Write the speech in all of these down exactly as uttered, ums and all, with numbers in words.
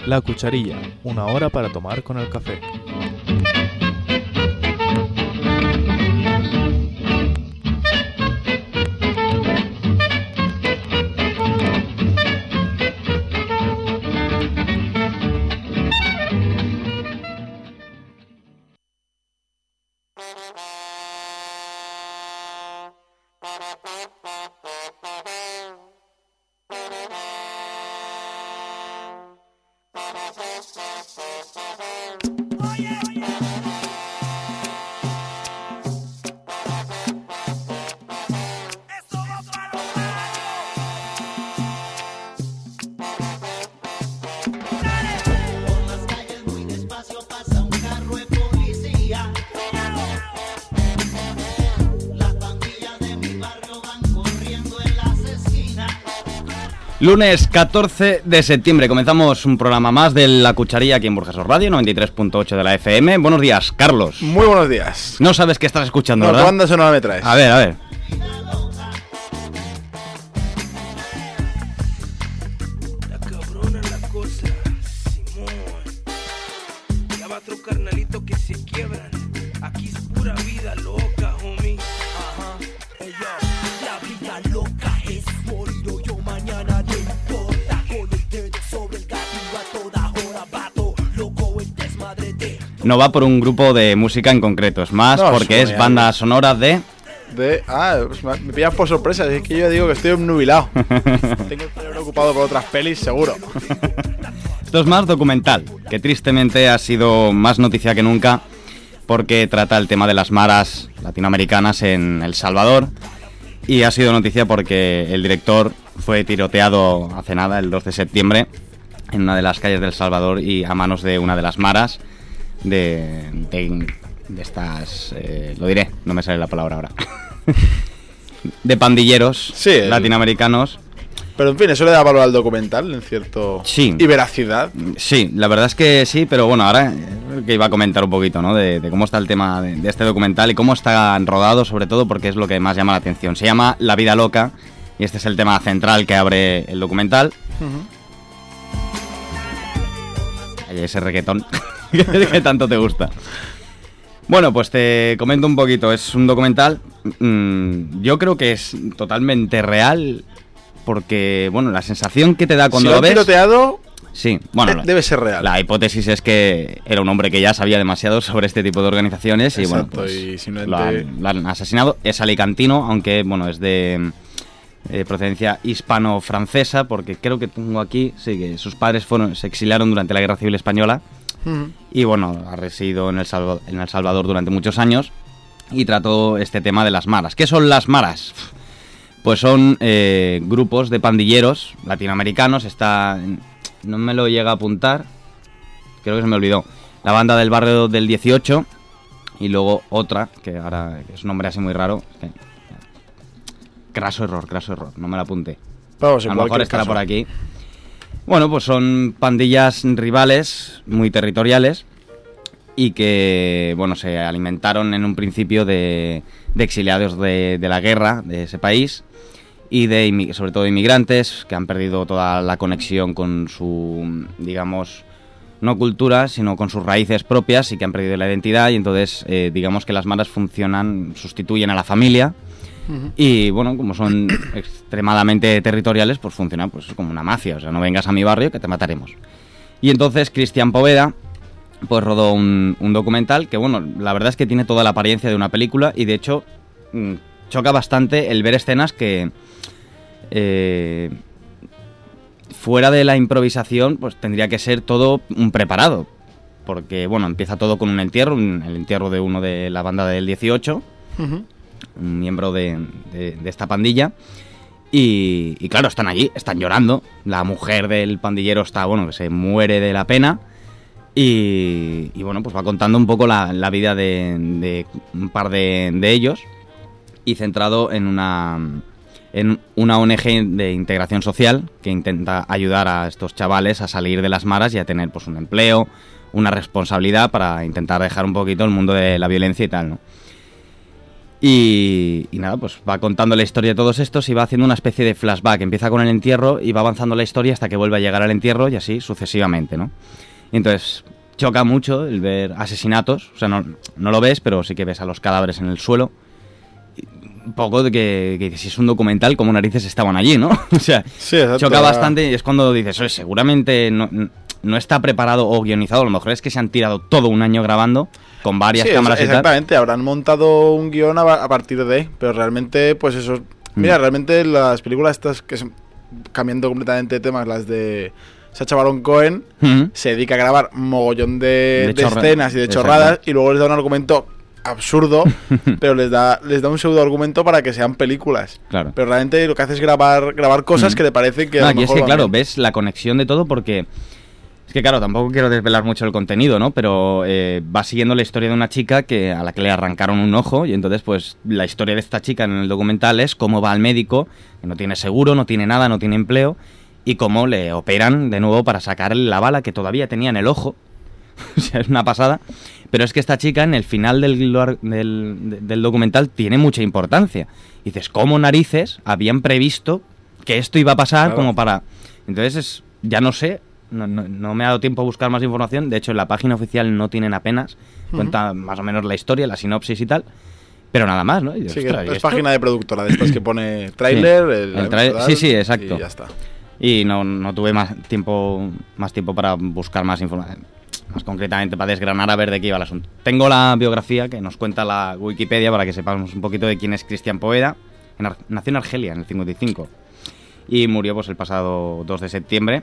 La Cucharilla, una hora para tomar con el café. Lunes catorce de septiembre, comenzamos un programa más de La Cucharilla aquí en Burjasot Radio, noventa y tres punto ocho de la F M. Buenos días, Carlos. Muy buenos días. No sabes qué estás escuchando, no, ¿verdad? ¿Qué banda sonora me traes? A ver, a ver. La cabrona la cosa, Simón. Ya va otro carnalito que se quiebran. Aquí es pura vida loca, homie. Ajá, ey, yo. La vida loca es morir o yo mañana no importa. Con el dedo sobre el gatillo a toda hora vato. Loco el desmadre de... No va por un grupo de música en concreto, es más No, porque es suena banda algo. sonora de... De, ah, pues me me pillas por sorpresa. Es que yo digo que estoy obnubilado. Tengo el cerebro ocupado por otras pelis, seguro. Esto es más documental, que tristemente ha sido más noticia que nunca porque trata el tema de las maras latinoamericanas en El Salvador y ha sido noticia porque el director fue tiroteado hace nada, el dos de septiembre, en una de las calles de El Salvador y a manos de una de las maras de, de, de estas... Eh, lo diré, no me sale la palabra ahora. De pandilleros Sí, el- latinoamericanos. Pero en fin, eso le da valor al documental, en cierto... Sí. Y veracidad. Sí, la verdad es que sí, pero bueno, ahora eh, que iba a comentar un poquito, ¿no? De, de cómo está el tema de, de este documental y cómo está rodado, sobre todo porque es lo que más llama la atención. Se llama La vida loca y este es el tema central que abre el documental. Hay ese reggaetón que tanto te gusta. Bueno, pues te comento un poquito. Es un documental, mmm, yo creo que es totalmente real porque, bueno, la sensación que te da cuando si lo lo han ves... tiroteado, Sí, bueno, de- debe ser real. la hipótesis es que era un hombre que ya sabía demasiado sobre este tipo de organizaciones y Exacto, bueno, pues y simplemente- lo, han, lo han asesinado. Es alicantino, aunque bueno, es de eh, procedencia hispano-francesa, porque creo que tengo aquí, sí, que sus padres fueron, se exiliaron durante la Guerra Civil Española Ujú. y bueno, ha residido en El Salvador, en El Salvador durante muchos años y trató este tema de las maras. ¿Qué son las maras? Pues son eh, grupos de pandilleros latinoamericanos. Está, no me lo llega a apuntar, creo que se me olvidó. La banda del barrio del dieciocho y luego otra, que ahora es un nombre así muy raro. que- Craso error, craso error, no me la apunté. Vamos, en A lo mejor cualquier estará caso. por aquí. Bueno, pues son pandillas rivales, muy territoriales, y que, bueno, se alimentaron en un principio de, de exiliados de, de la guerra de ese país, y de inmi- sobre todo de inmigrantes, que han perdido toda la conexión con su, digamos, no cultura, sino con sus raíces propias, y que han perdido la identidad, y entonces, eh, digamos que las maras funcionan, sustituyen a la familia. Y bueno, como son extremadamente territoriales, pues funciona pues como una mafia. O sea, no vengas a mi barrio que te mataremos. Y entonces Cristian Poveda pues rodó un, un documental que, bueno, la verdad es que tiene toda la apariencia de una película. Y de hecho mm, choca bastante el ver escenas que eh, fuera de la improvisación pues tendría que ser todo un preparado. Porque, bueno, empieza todo con un entierro, un- el entierro de uno de la banda del dieciocho, Ujú. un miembro de, de- de esta pandilla. Y, y claro, están allí, están llorando. La mujer del pandillero está, bueno, que se muere de la pena. Y, y bueno, pues va contando un poco la, la vida de, de un par de, de ellos. Y centrado en una, en una O N G de integración social que intenta ayudar a estos chavales a salir de las maras y a tener pues un empleo, una responsabilidad para intentar dejar un poquito el mundo de la violencia y tal, ¿no? Y, y nada, pues va contando la historia de todos estos y va haciendo una especie de flashback. Empieza con el entierro y va avanzando la historia hasta que vuelve a llegar al entierro y así sucesivamente, ¿no? Y entonces choca mucho el ver asesinatos, o sea, no, no lo ves, pero sí que ves a los cadáveres en el suelo. Un poco de que, que si es un documental, como narices estaban allí, ¿no? O sea, Sí, exacto. choca bastante y es cuando dices, oye, seguramente no, no está preparado o guionizado, a lo mejor es que se han tirado todo un año grabando con varias Sí, cámaras y tal. exactamente, habrán montado un guión a, a partir de, pero realmente, pues eso... Mira, Mm. realmente las películas estas que son, cambiando completamente de temas, las de Sacha Baron Cohen, Ujú. se dedica a grabar mogollón de, De de chorra- escenas y de exacto. chorradas y luego les da un argumento absurdo, pero les da les da un pseudo argumento para que sean películas. Claro. Pero realmente lo que hace es grabar grabar cosas Mm. que te parecen que No, a lo aquí es mejor que, van claro, bien. ves la conexión de todo porque... Es que, claro, tampoco quiero desvelar mucho el contenido, ¿no? Pero eh, va siguiendo la historia de una chica que a la que le arrancaron un ojo y entonces, pues, la historia de esta chica en el documental es cómo va al médico, que no tiene seguro, no tiene nada, no tiene empleo, y cómo le operan de nuevo para sacarle la bala que todavía tenía en el ojo. O sea, es una pasada. Pero es que esta chica en el final del, del, del documental tiene mucha importancia. Y dices, ¿cómo narices habían previsto que esto iba a pasar Claro. como para...? Entonces, es, ya no sé, no, no, no me ha dado tiempo a buscar más información. De hecho, en la página oficial no tienen apenas. Cuenta más o menos la historia, la sinopsis y tal. Pero nada más, ¿no? Y digo, Sí, que "Ostras, ¿y es esto?". página de productora de estas que pone tráiler, Sí, el, el tráiler- sí, sí, exacto. Y ya está. Y no, no tuve más tiempo más tiempo para buscar más información, más concretamente para desgranar a ver de qué iba el asunto. Tengo la biografía que nos cuenta la Wikipedia para que sepamos un poquito de quién es Cristian Poveda. En Ar- nació en Argelia en el cincuenta y cinco y murió pues el pasado dos de septiembre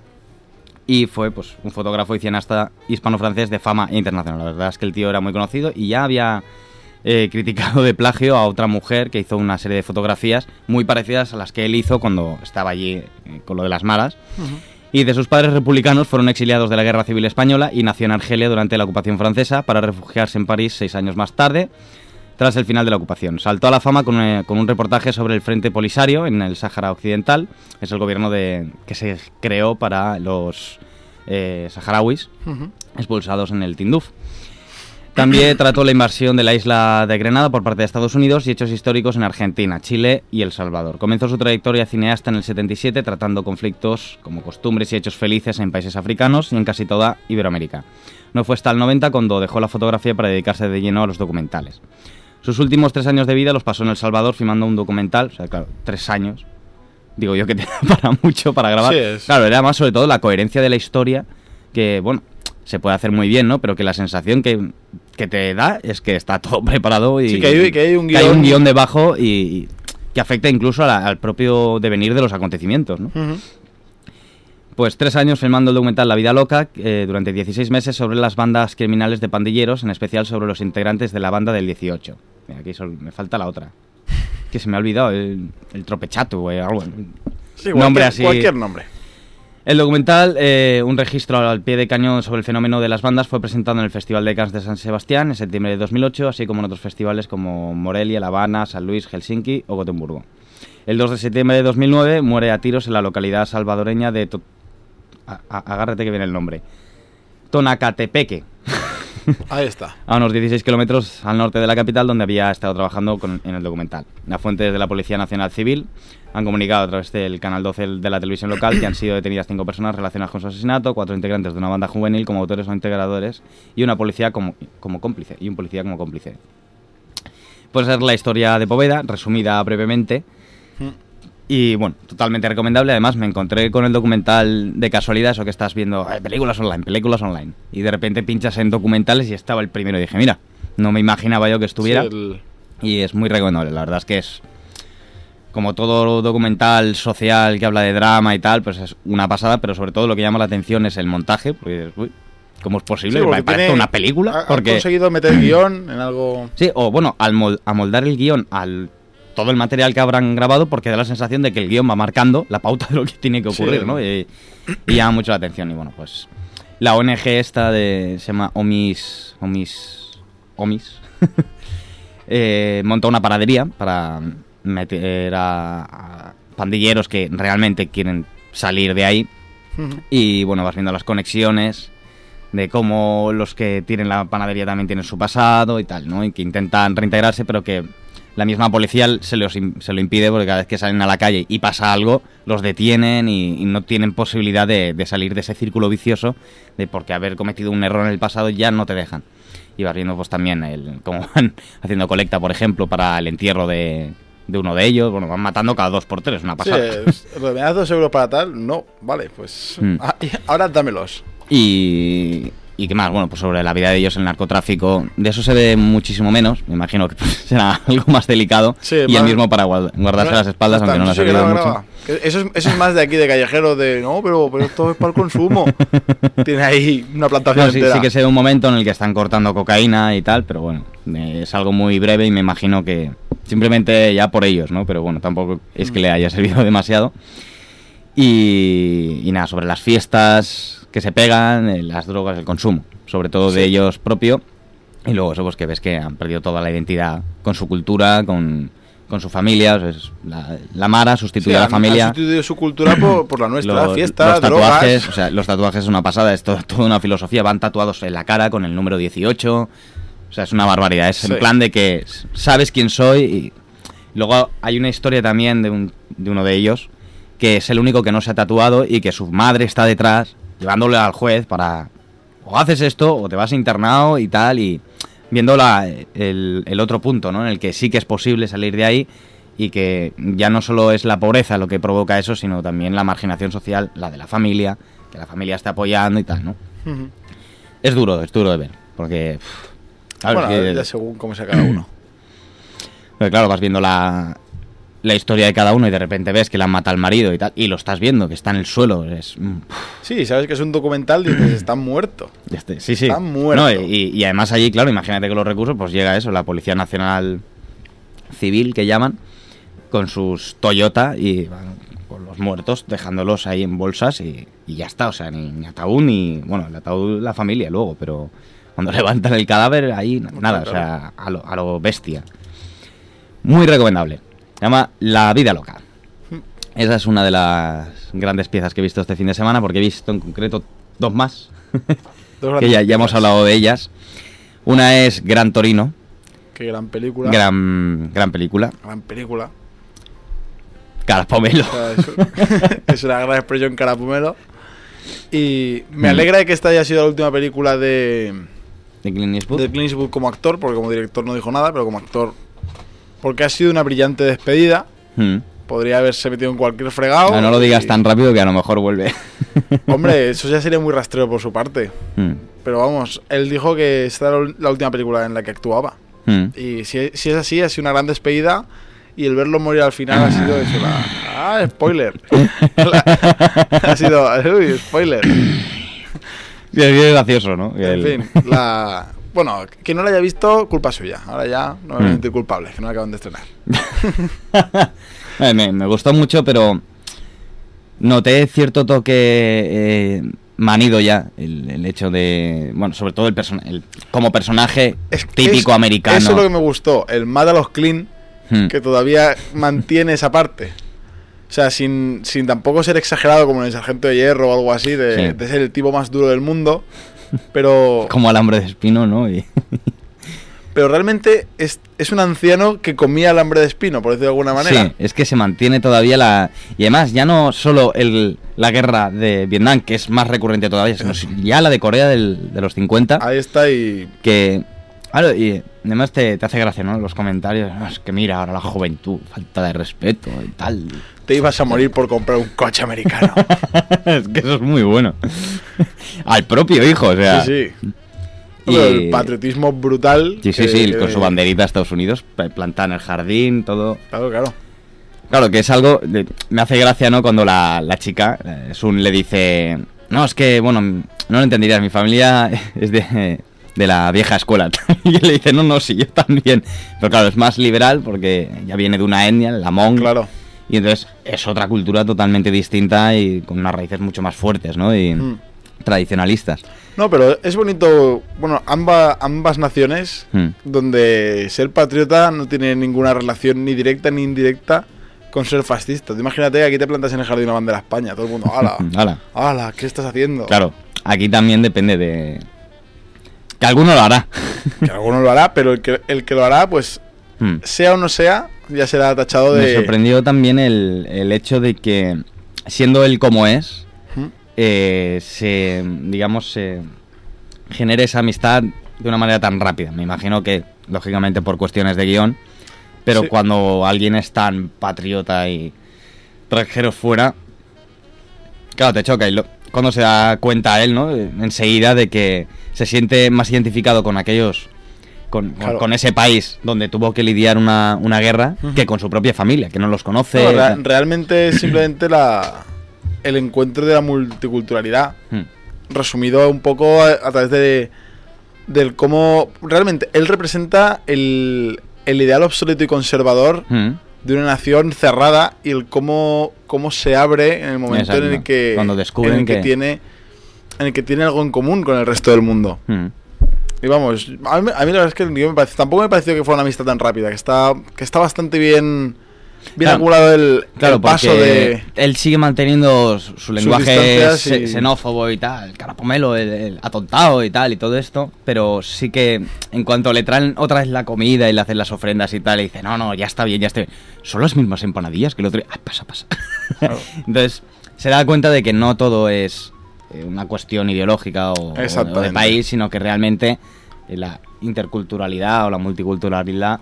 y fue pues un fotógrafo y cineasta hispano-francés de fama internacional. La verdad es que el tío era muy conocido y ya había eh, criticado de plagio a otra mujer que hizo una serie de fotografías muy parecidas a las que él hizo cuando estaba allí eh, con lo de las malas. Y de sus padres republicanos fueron exiliados de la Guerra Civil Española y nació en Argelia durante la ocupación francesa para refugiarse en París seis años más tarde, tras el final de la ocupación. Saltó a la fama con, eh, con un reportaje sobre el Frente Polisario en el Sáhara Occidental. Es el gobierno de, que se creó para los eh, saharauis Ujú. expulsados en el Tinduf. También trató la invasión de la isla de Grenada por parte de Estados Unidos y hechos históricos en Argentina, Chile y El Salvador. Comenzó su trayectoria cineasta en el setenta y siete tratando conflictos como costumbres y hechos felices en países africanos y en casi toda Iberoamérica. No fue hasta el noventa cuando dejó la fotografía para dedicarse de lleno a los documentales. Sus últimos tres años de vida los pasó en El Salvador filmando un documental, o sea, claro, tres años. Digo yo que te da para mucho para grabar. Sí, es- Claro, era más sobre todo la coherencia de la historia que, bueno, se puede hacer muy bien, ¿no? Pero que la sensación que, que te da es que está todo preparado y Sí, que hay- que hay un que hay guión- un guión debajo y, y que afecta incluso a la- al propio devenir de los acontecimientos, ¿no? Ujú. Pues tres años filmando el documental La Vida Loca, eh, durante dieciséis meses sobre las bandas criminales de pandilleros, en especial sobre los integrantes de la banda del dieciocho. Mira, aquí sol- me falta la otra. Que se me ha olvidado, el, el tropechato o algo. Sí, Nombre cualquier, así. cualquier nombre. El documental, eh, un registro al pie de cañón sobre el fenómeno de las bandas, fue presentado en el Festival de Cannes de San Sebastián en septiembre de dos mil ocho, así como en otros festivales como Morelia, La Habana, San Luis, Helsinki o Gotemburgo. El dos de septiembre de dos mil nueve muere a tiros en la localidad salvadoreña de... To- a- a- agárrate que viene el nombre. Tonacatepeque, Ahí está. a unos dieciséis kilómetros al norte de la capital, donde había estado trabajando con- en el documental. Las fuentes de la Policía Nacional Civil han comunicado a través del canal doce de la televisión local que han sido detenidas cinco personas relacionadas con su asesinato, cuatro integrantes de una banda juvenil como autores o integradores y una policía como, como cómplice, y un policía como cómplice. Pues es la historia de Poveda, resumida brevemente. Y bueno, totalmente recomendable. Además, me encontré con el documental de casualidad, eso que estás viendo, eh, películas online, películas online. Y de repente pinchas en documentales y estaba el primero. Y dije, mira, no me imaginaba yo que estuviera. Sí, el- Y es muy recomendable. La verdad es que es, como todo documental social que habla de drama y tal, pues es una pasada. Pero sobre todo lo que llama la atención es el montaje. Porque, uy, ¿cómo es posible Sí, que porque me parezca tiene- una película? ha- ha Porque conseguido meter guión en algo... sí, o bueno, al mol- amoldar el guión al todo el material que habrán grabado, porque da la sensación de que el guión va marcando la pauta de lo que tiene que ocurrir, Sí. ¿no? Y, y llama mucho la atención. Y bueno, pues la O N G esta de se llama Omis Omis Omis eh, montó una panadería para meter a, a pandilleros que realmente quieren salir de ahí. Ujú. Y bueno, vas viendo las conexiones de cómo los que tienen la panadería también tienen su pasado y tal, ¿no? Y que intentan reintegrarse, pero que la misma policía se, los, se lo impide porque cada vez que salen a la calle y pasa algo, los detienen y, y no tienen posibilidad de, de salir de ese círculo vicioso de porque haber cometido un error en el pasado ya no te dejan. Y vas viendo pues también el, cómo van haciendo colecta, por ejemplo, para el entierro de, de uno de ellos. Bueno, van matando cada dos por tres, una pasada. Sí, es, ¿me das dos euros para tal? No, vale, pues mm. ah, ahora dámelos. Y... ¿Y qué más? Bueno, pues sobre la vida de ellos, el narcotráfico, de eso se ve muchísimo menos. Me imagino que pues, será algo más delicado. Sí, y el mismo para guardarse bueno, las espaldas, aunque no lo ha servido mucho. Eso es, eso es más de aquí, de callejero, de no, pero, pero esto es para el consumo. Tiene ahí una plantación no, sí, entera. Sí que se ve un momento en el que están cortando cocaína y tal, pero bueno, es algo muy breve y me imagino que simplemente ya por ellos, ¿no? Pero bueno, tampoco es que le haya servido demasiado. Y, y nada, sobre las fiestas que se pegan, las drogas, el consumo, sobre todo sí. de ellos propio, y luego eso pues que ves que han perdido toda la identidad con su cultura, con, con su familia, pues, la, la Mara sustituye sí, a la han, familia. Han sustituido su cultura por, por la nuestra, los, fiestas, los tatuajes, drogas. O sea, los tatuajes es una pasada, es todo, toda una filosofía, van tatuados en la cara con el número dieciocho, o sea, es una barbaridad, es sí. en plan de que sabes quién soy, y luego hay una historia también de, un, de uno de ellos, que es el único que no se ha tatuado y que su madre está detrás, llevándole al juez para o haces esto o te vas internado y tal, y viendo la, el, el otro punto, ¿no? En el que sí que es posible salir de ahí y que ya no solo es la pobreza lo que provoca eso, sino también la marginación social, la de la familia, que la familia esté apoyando y tal, ¿no? Uh-huh. Es duro, es duro de ver, porque... Claro, bueno, que, ya según cómo sea cada uno. Pero claro, vas viendo la... la historia de cada uno y de repente ves que le han matado al marido y tal, y lo estás viendo, que está en el suelo. Es... Sí, sabes que es un documental y dices, están muertos. Este, sí, sí. Están muertos. No, y, y además allí, claro, imagínate que los recursos, pues llega eso, la Policía Nacional Civil, que llaman, con sus Toyota y van con los muertos, dejándolos ahí en bolsas y, y ya está, o sea, ni, ni ataúd ni... Bueno, el ataúd la familia luego, pero cuando levantan el cadáver, ahí nada, claro. O sea, a lo, a lo bestia. Muy recomendable. Se llama La Vida Loca. Esa es una de las grandes piezas que he visto este fin de semana, porque he visto en concreto dos más, dos que ya, ya hemos hablado de ellas. Una es Gran Torino. Qué gran película. Gran, gran película. Gran película. Carapomelo. O sea, es, es una gran expresión, Carapomelo. Y me alegra de que esta haya sido la última película de... ¿De Clint Eastwood? De Clint Eastwood como actor, porque como director no dijo nada, pero como actor... Porque ha sido una brillante despedida. Hmm. Podría haberse metido en cualquier fregado. No, no lo digas y... tan rápido que a lo mejor vuelve. Hombre, eso ya sería muy rastreo por su parte. Hmm. Pero vamos, él dijo que esta era la última película en la que actuaba. Hmm. Y si, si es así, ha sido una gran despedida. Y el verlo morir al final ha sido eso. La... Ah, spoiler. la... Ha sido... Uy, spoiler. Sí, es gracioso, ¿no? En el... fin, la... Bueno, que no la haya visto, culpa suya. Ahora ya no me siento culpable, que no la acaban de estrenar. me, me gustó mucho, pero noté cierto toque eh, manido ya. El, el hecho de... Bueno, sobre todo el, person el como personaje es, típico es, americano. Eso es lo que me gustó. El mad a los clean, hmm. que todavía mantiene esa parte. O sea, sin, sin tampoco ser exagerado como en el Sargento de Hierro o algo así, de, sí. de ser el tipo más duro del mundo. Pero como alambre de espino, ¿no? Y... pero realmente es, es un anciano que comía alambre de espino, por decirlo de alguna manera. Sí, es que se mantiene todavía la... Y además, ya no solo el, la guerra de Vietnam, que es más recurrente todavía, sino ya la de Corea del, de los cincuenta. Ahí está y... Que... Claro, y además te, te hace gracia, ¿no? Los comentarios, no, es que mira, ahora la juventud, falta de respeto y tal. Te ibas a morir por comprar un coche americano. Es que eso es muy bueno. Al propio hijo, o sea... Sí, sí. Y... el patriotismo brutal. Sí, sí, que, sí, que... con su banderita a Estados Unidos, plantada en el jardín, todo. Claro, claro. Claro, que es algo... De, me hace gracia, ¿no? Cuando la, la chica, Sun, le dice... No, es que, bueno, no lo entenderías, mi familia es de... de la vieja escuela. Y él le dice, no, no, sí, yo también. Pero claro, es más liberal porque ya viene de una etnia, la Hmong. Claro. Y entonces es otra cultura totalmente distinta y con unas raíces mucho más fuertes, ¿no? Y mm. tradicionalistas. No, pero es bonito, bueno, ambas, ambas naciones, mm. donde ser patriota no tiene ninguna relación ni directa ni indirecta con ser fascista. Tú imagínate que aquí te plantas en el jardín una bandera de España, todo el mundo, ¡hala! ¡Hala! ¡Hala! ¿Qué estás haciendo? Claro, aquí también depende de... Que alguno lo hará. Que alguno lo hará, pero el que, el que lo hará, pues Hmm. sea o no sea, ya será tachado de... Me sorprendió también el, el hecho de que, siendo él como es, ¿Mm? eh, se, digamos, se genere esa amistad de una manera tan rápida. Me imagino que, lógicamente, por cuestiones de guión, pero Sí. cuando alguien es tan patriota y extranjero fuera, claro, te choca. Y lo, cuando se da cuenta él, ¿no? Enseguida de que se siente más identificado con aquellos... Con, Claro. con, con ese país donde tuvo que lidiar una, una guerra, Ujú. que con su propia familia, que no los conoce. No, re- realmente es simplemente la, el encuentro de la multiculturalidad, Hmm. resumido un poco a, a través de del cómo realmente él representa el, el ideal obsoleto y conservador Hmm. de una nación cerrada y el cómo, cómo se abre en el momento en el Exacto. que Cuando descubren en el que, que- tiene en el que tiene algo en común con el resto del mundo. Hmm. Y vamos, a mí, a mí la verdad es que el guión me parece, tampoco me pareció que fuera una amistad tan rápida, que está que está bastante bien bien Claro. acumulado el, Claro, el paso porque de... él sigue manteniendo su, su lenguaje distancias xe- y- xenófobo y tal, carapomelo, el, el atontado y tal y todo esto, pero sí que en cuanto le traen otra vez la comida y le hacen las ofrendas y tal, y dice, no, no, ya está bien, ya está bien. Son las mismas empanadillas que el otro día. Ah, pasa, pasa. Claro. Entonces, se da cuenta de que no todo es eh, una cuestión ideológica o, o de Exactamente. país, sino que realmente eh, la interculturalidad o la multiculturalidad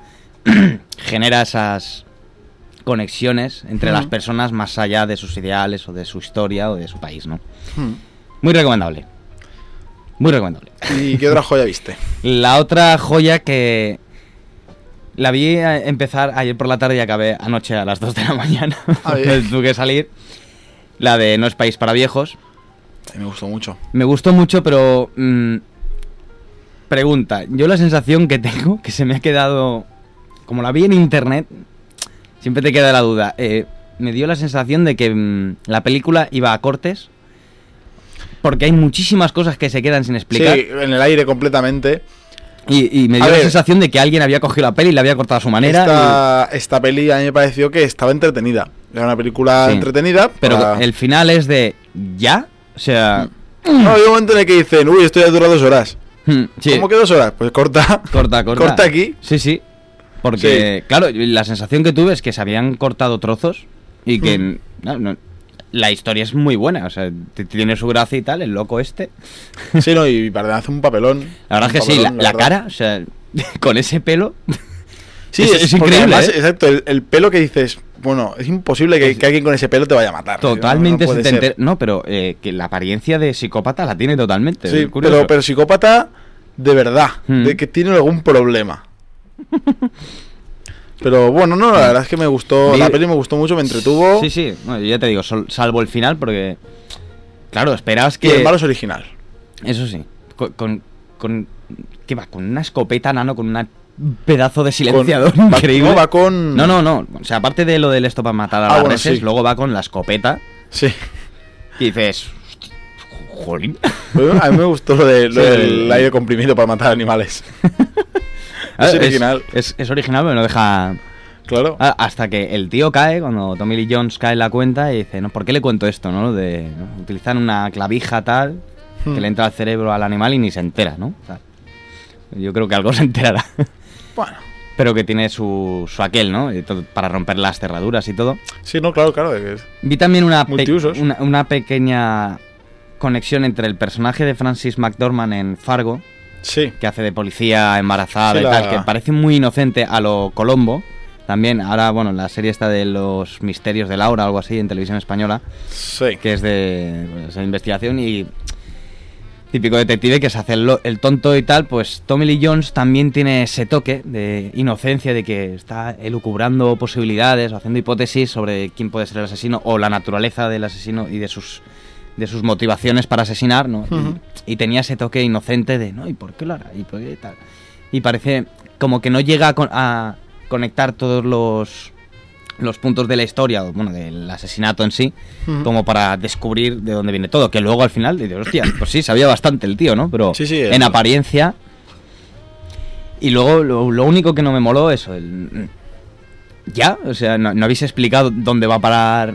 genera esas conexiones entre Ujú. las personas más allá de sus ideales o de su historia o de su país, ¿no? Hmm. Muy recomendable. Muy recomendable. ¿Y qué otra joya viste? La otra joya que la vi a- empezar ayer por la tarde y acabé anoche a las dos de la mañana. Ah, bien. Tuve que salir. La de No es país para viejos. A mí me gustó mucho. Me gustó mucho, pero... mm, pregunta. Yo la sensación que tengo, que se me ha quedado... Como la vi en internet, siempre te queda la duda. Eh, me dio la sensación de que mm, la película iba a cortes. Porque hay muchísimas cosas que se quedan sin explicar. Sí, en el aire completamente. Y, y me A dio la ver. sensación de que alguien había cogido la peli y la había cortado a su manera. Esta, esta peli a mí me pareció que estaba entretenida. Era una película Sí. entretenida. y- pero para- el final es de... ¿Ya? O sea... No, hay un momento en el que dicen, uy, esto ya dura dos horas. mm, sí. ¿Cómo que dos horas? Pues corta. Corta, corta. Corta aquí. Sí, sí. Porque, claro, la sensación que tuve es que se habían cortado trozos y que Mm. no, no, la historia es muy buena. O sea, t- tiene su gracia y tal, el loco este. Sí, no, y Bardem hace un papelón. La verdad es que Un sí, la, papelón, la verdad. cara, o sea, con ese pelo. Sí, es- es, es porque increíble, además, ¿eh? exacto, el, el pelo que dices, bueno, es imposible que, que alguien con ese pelo te vaya a matar. Totalmente no, no puede setentero. ser. No, pero eh, que la apariencia de psicópata la tiene totalmente. Sí, es curioso. pero, pero psicópata de verdad, Hmm. de que tiene algún problema. Pero bueno, no, la verdad es que me gustó, Vi- la peli me gustó mucho, me entretuvo. Sí, sí, bueno, yo ya te digo, sol- salvo el final, porque. Claro, esperabas Y que. el malo es original. Eso sí. Con, con, con- ¿qué va? Con una escopeta, nano, con un pedazo de silenciador Con- va- increíble. no, va con... No, no, no. O sea, aparte de lo del esto para matar a Ah, las bueno, reses, sí. luego va con la escopeta Sí. y dices. "Hostia, jolín". Pero a mí me gustó lo, de, lo Sí, del el- aire comprimido para matar animales. Es original. Es, es original, pero no deja. Claro. Ah, hasta que el tío cae, cuando Tommy Lee Jones cae en la cuenta y dice, no, ¿por qué le cuento esto, no? Lo de ¿no? utilizar una clavija tal Hmm. que le entra al cerebro al animal y ni se entera, ¿no? O sea, yo creo que algo se enterará. Bueno. Pero que tiene su, su aquel, ¿no? Y todo, para romper las cerraduras y todo. Sí, no, claro, claro. de que es- Vi también una, pe- Multiusos. una, una pequeña conexión entre el personaje de Francis McDormand en Fargo, Sí. que hace de policía embarazada Sí, y la- tal, que parece muy inocente a lo Colombo. También, ahora, bueno, la serie está de los misterios de Laura, algo así, en televisión española, Sí. que es de pues, de investigación y típico detective que se hace el, lo- el tonto y tal. Pues Tommy Lee Jones también tiene ese toque de inocencia, de que está elucubrando posibilidades o haciendo hipótesis sobre quién puede ser el asesino o la naturaleza del asesino y de sus de sus motivaciones para asesinar, ¿no? Ujú. y, y tenía ese toque inocente de, ¿no? ¿Y por qué lo hará? ¿Y por qué tal? Y parece como que no llega a, con- a conectar todos los los puntos de la historia, o, bueno, del asesinato en sí, Ujú. como para descubrir de dónde viene todo. Que luego al final dices, hostia, pues sí, sabía bastante el tío, ¿no? Pero Sí, sí, en el- apariencia. Y luego lo, lo único que no me moló, eso, el. Ya, o sea, no, no habéis explicado dónde va a parar.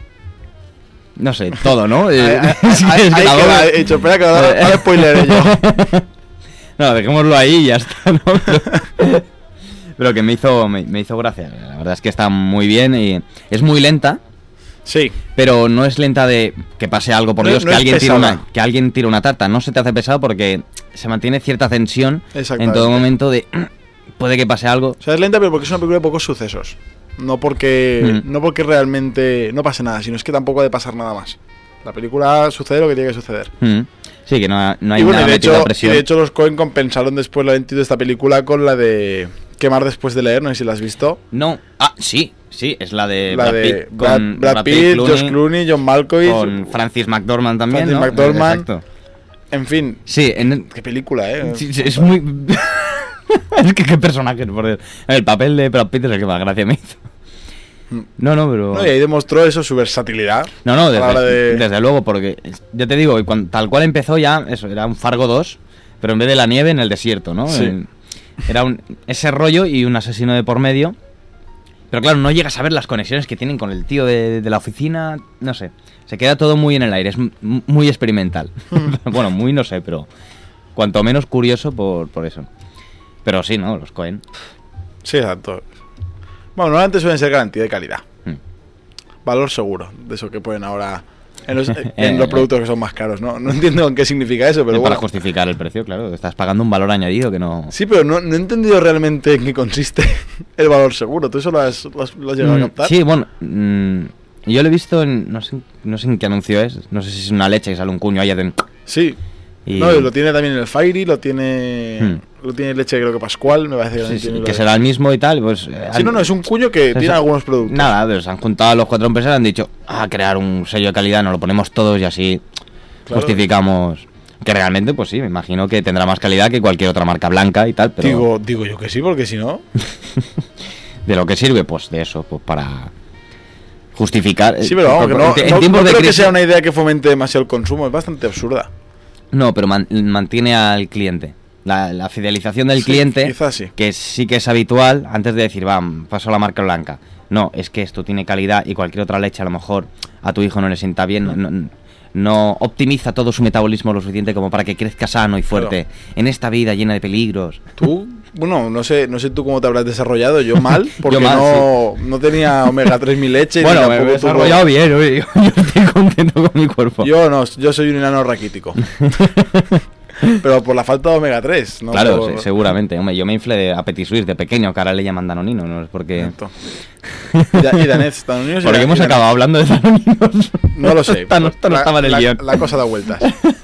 No sé, todo, ¿no? Eh, Ahí- es que ahí- es ahí la queda, bola. he dicho, espera que ahora, ahora spoileré yo. No, dejémoslo ahí y ya está, ¿no? Pero, Pero que me hizo, me, me hizo gracia. La verdad es que está muy bien y es muy lenta. Sí. Pero no es lenta de que pase algo, por no, Dios, no que, alguien tire pesada. una, que alguien tire una tarta. No se te hace pesado porque se mantiene cierta tensión en todo momento de... Puede que pase algo. O sea, es lenta, pero porque es una película de pocos sucesos. No porque, Mm. no porque realmente no pase nada, sino es que tampoco ha de pasar nada más. La película sucede lo que tiene que suceder. Mm. Sí, que no, no hay y bueno, nada y de, metido hecho, a presión. y de hecho los Coen compensaron después la lentitud de esta película con la de Quemar después de leer, no sé si la has visto. No, ah, sí, sí, es la de la Brad de Pitt Brad, con Brad Pitt, George Clooney, John Malkovich, con Francis McDormand también, Francis ¿no? McDormand. Exacto. En fin, Sí, en, qué película, ¿eh? sí, sí, es muy... es que qué personaje, por Dios. El papel de Brad Pitt es el que más gracia me hizo. No, no, pero... No, y ahí demostró eso, su versatilidad. No, no, a la hora desde, de- desde luego, porque ya te digo, y cuando- tal cual empezó ya, eso, era un Fargo dos, pero en vez de la nieve en el desierto, ¿no? Sí. Eh, Era un, ese rollo y un asesino de por medio. Pero claro, no llegas a ver las conexiones que tienen con el tío de, de la oficina, no sé. Se queda todo muy en el aire, es m- muy experimental. Bueno, muy no sé, pero cuanto menos curioso por, por eso. Pero sí, ¿no? Los Coen. Sí, exacto. Bueno, normalmente suelen ser garantía de calidad. Mm. Valor seguro, de eso que ponen ahora en los, en los productos que son más caros, ¿no? No entiendo en qué significa eso, pero Para bueno. justificar el precio, claro. Estás pagando un valor añadido que no... Sí, pero no, no he entendido realmente en qué consiste el valor seguro. ¿Tú eso lo has, lo has, lo has llegado Mm, a captar? Sí, bueno, mm, yo lo he visto en, no sé, no sé en qué anuncio es, no sé si es una leche que sale un cuño ahí de... Sí. Y, No, y lo tiene también en el Fairy, lo tiene Hmm. lo tiene leche creo que Pascual, me parece que sí, también sí, tiene lo que de- será el mismo y tal, pues... eh, Sí, han- no, no, es un cuño que Eso- tiene algunos productos. Nada, pero se han juntado los cuatro empresas y han dicho, a crear un sello de calidad, nos lo ponemos todos y así Claro. justificamos... Que realmente, pues sí, me imagino que tendrá más calidad que cualquier otra marca blanca y tal, pero... Digo, digo yo que sí, porque si no... ¿De lo que sirve? Pues de eso, pues para justificar... Sí, pero vamos, que no, En ti- en no- tiempos no de creo que crisis- sea una idea que fomente demasiado el consumo, es bastante absurda. No, pero man- mantiene al cliente. La, la fidelización del Sí, cliente, quizás sí. que sí que es habitual, antes de decir, va, paso a la marca blanca. No, es que esto tiene calidad y cualquier otra leche a lo mejor a tu hijo no le sienta bien, no, no, no optimiza todo su metabolismo lo suficiente como para que crezca sano y fuerte en esta vida llena de peligros. Tú, bueno, no sé, no sé tú cómo te habrás desarrollado, yo mal, porque Yo mal, no, no tenía omega tres mi leche. Bueno, ni me he tampoco tuvo- desarrollado bien, oye, yo, yo estoy contento con mi cuerpo. Yo no, yo soy un enano raquítico. Pero por la falta de omega tres, ¿no? Claro, Por- se- seguramente. Hombre, yo me inflé de Appetit Suisse de pequeño, que ahora le llaman danonino, no es porque... Exacto. Y, da- y danés, danoninos y Porque da- hemos y danés. acabado hablando de danoninos. No lo sé. Esto no, esto no La- estaba en el la- guión. La cosa da vueltas.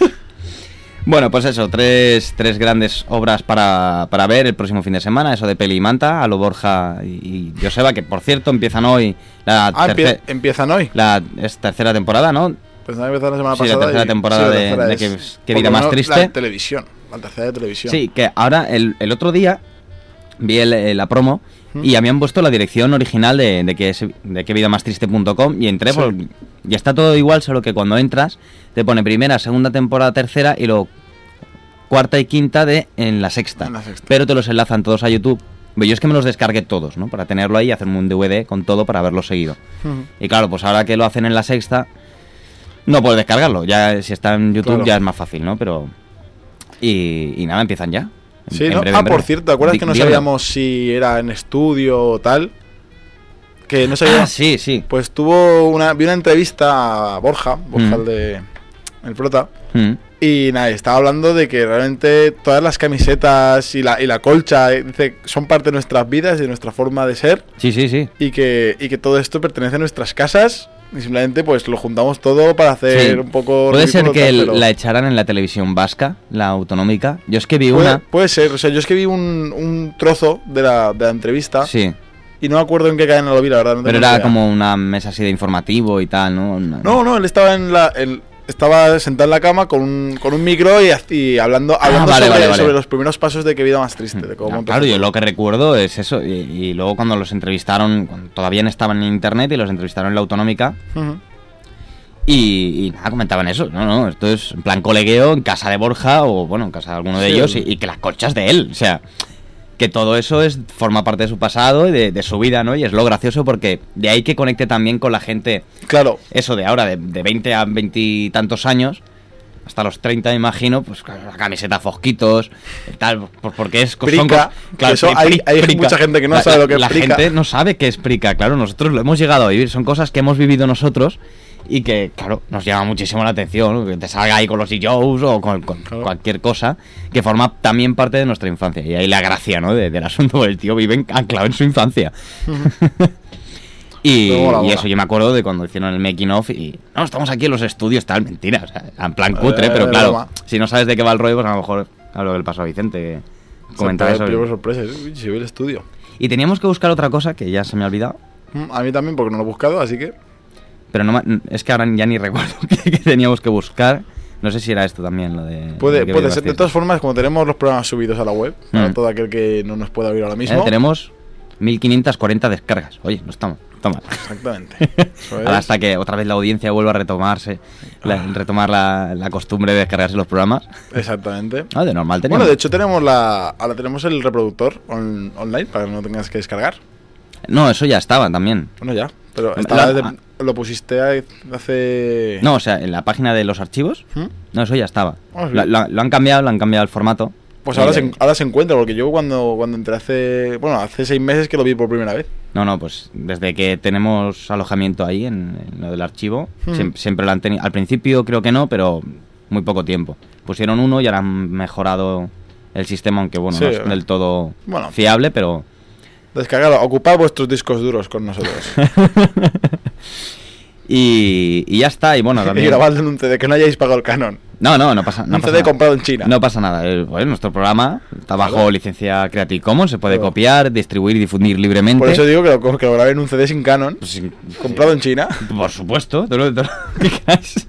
Bueno, pues eso, tres, tres grandes obras para, para ver el próximo fin de semana, eso de Peli y Manta, a lo Borja y, y Joseba, que por cierto empiezan hoy la, Ah, empie- terce- empiezan hoy. la es tercera temporada, ¿no? Pensaba que empezar la semana Sí, la pasada. tercera y- temporada sí, la de- tercera de es- Qué- Qué por vida lo más menos triste. La televisión, la tercera de televisión. Sí, que ahora el, el otro día vi el- eh, la promo ¿Mm? y habían puesto la dirección original de, de que es de que vida más triste punto com y entré Sí. por, y está todo igual, solo que cuando entras te pone primera, segunda temporada, tercera y luego cuarta y quinta de en la sexta. En la sexta. Pero te los enlazan todos a YouTube. Yo es que me los descargué todos, ¿no? Para tenerlo ahí y hacerme un D V D con todo para verlo seguido. Ujú. Y claro, pues ahora que lo hacen en la sexta, no puedes descargarlo. Ya si está en YouTube Claro. ya es más fácil, ¿no? Pero... Y, y nada, empiezan ya. En- Sí, en ¿no? breve, Ah, en breve. por cierto, ¿te acuerdas Di- que no dígame. sabíamos si era en estudio o tal? Que no sabíamos. Ah, sí, sí. Pues tuvo una, vi una entrevista a Borja, Borja Mm. el de el prota, Mm. y nada, estaba hablando de que realmente todas las camisetas y la, y la colcha, eh, dice, son parte de nuestras vidas y de nuestra forma de ser, Sí, sí, sí. y que, y que todo esto pertenece a nuestras casas, y simplemente pues lo juntamos todo para hacer Sí. un poco... Puede ser ridículo, que tal, el- pero- la echaran en la televisión vasca, la autonómica. Yo es que vi Puede, una... puede ser, o sea, yo es que vi un, un trozo de la, de la entrevista Sí, y no me acuerdo en qué cadena lo vi, la verdad. No pero tengo era idea. como una mesa así de informativo y tal, ¿no? Una- No, no, él estaba en la... él estaba sentado en la cama con un, con un micro y, y hablando, hablando vale, sobre, vale, vale. sobre los primeros pasos de Qué vida más triste. De cómo No, empezó claro, yo todo. lo que recuerdo es eso. Y, y luego cuando los entrevistaron, cuando todavía no estaban en internet y los entrevistaron en la autonómica, Ujú. y, y nada, comentaban eso. No, no, esto es en plan colegueo en casa de Borja o, bueno, en casa de alguno de Sí, ellos y, el- y que las colchas de él. O sea, que todo eso es forma parte de su pasado y de, de su vida, ¿no? Y es lo gracioso porque de ahí que conecte también con la gente, Claro, eso de ahora, de, de veinte a veinte y tantos años, hasta los treinta, me imagino, pues claro, la camiseta Fosquitos, tal, pues porque es... Prica, son, claro, eso pri, hay, pri, hay prica. mucha gente que no la, sabe lo que la es Prica. La gente no sabe qué es Prica, claro, nosotros lo hemos llegado a vivir, son cosas que hemos vivido nosotros y que, claro, nos llama muchísimo la atención, ¿no? Que te salga ahí con los E-Joes o con, con claro. cualquier cosa que forma también parte de nuestra infancia. Y ahí la gracia, ¿no? De, del asunto, el tío vive anclado en su infancia. Y, mola, y mola. eso yo me acuerdo de cuando hicieron el making of y no, estamos aquí en los estudios, tal, mentira, o sea, en plan cutre, Eh, pero claro, broma. si no sabes de qué va el rollo, pues a lo mejor a lo que le pasó a Vicente, que comentaba eso. Por sorpresa, uy, si ve el estudio. Y teníamos que buscar otra cosa que ya se me ha olvidado, Mm, A mí también, porque no lo he buscado, así que... pero no me- es que ahora ya ni recuerdo qué, qué teníamos que buscar. No sé si era esto también, lo de... Puede, lo que puede ibas ser. De a decir. todas formas, como tenemos los programas subidos a la web, para Mm. todo aquel que no nos pueda oír ahora Eh, mismo... tenemos mil quinientas cuarenta descargas. Oye, no está mal, está mal. Exactamente. Eso es. Ahora hasta que otra vez la audiencia vuelva a retomarse, la- retomar la, la costumbre de descargarse los programas. Exactamente. Ah, de normal tenemos. Bueno, de hecho tenemos la ahora tenemos el reproductor on- online para que no tengas que descargar. No, eso ya estaba también. Bueno, ya. Pero La- estaba la- desde- lo pusiste ahí hace... No, o sea, en la página de los archivos, ¿Mm? no, eso ya estaba. Ah, sí. Lo, lo- lo han cambiado, lo han cambiado el formato. Pues ahora Y- se, ahora se encuentra, porque yo cuando, cuando entré hace... Bueno, hace seis meses que lo vi por primera vez. No, no, pues desde que tenemos alojamiento ahí en, en lo del archivo, Hmm. siem- siempre lo han tenido. Al principio creo que no, pero muy poco tiempo. Pusieron uno y ahora han mejorado el sistema, aunque bueno, Sí, no es eh. del todo Bueno. fiable, pero... Descargado, ocupad vuestros discos duros con nosotros. y, y ya está, y bueno, Y también... grabadlo en un C D, que no hayáis pagado el canon. No, no, no pasa, no un pasa C D nada. comprado en China. No pasa nada. Eh, bueno, nuestro programa está bajo Claro. licencia Creative Commons, se puede Claro. copiar, distribuir y difundir libremente. Por eso digo que lo, que lo grabé en un C D sin canon, Pues sí, comprado en China. por supuesto, todo lo, todo lo que queráis.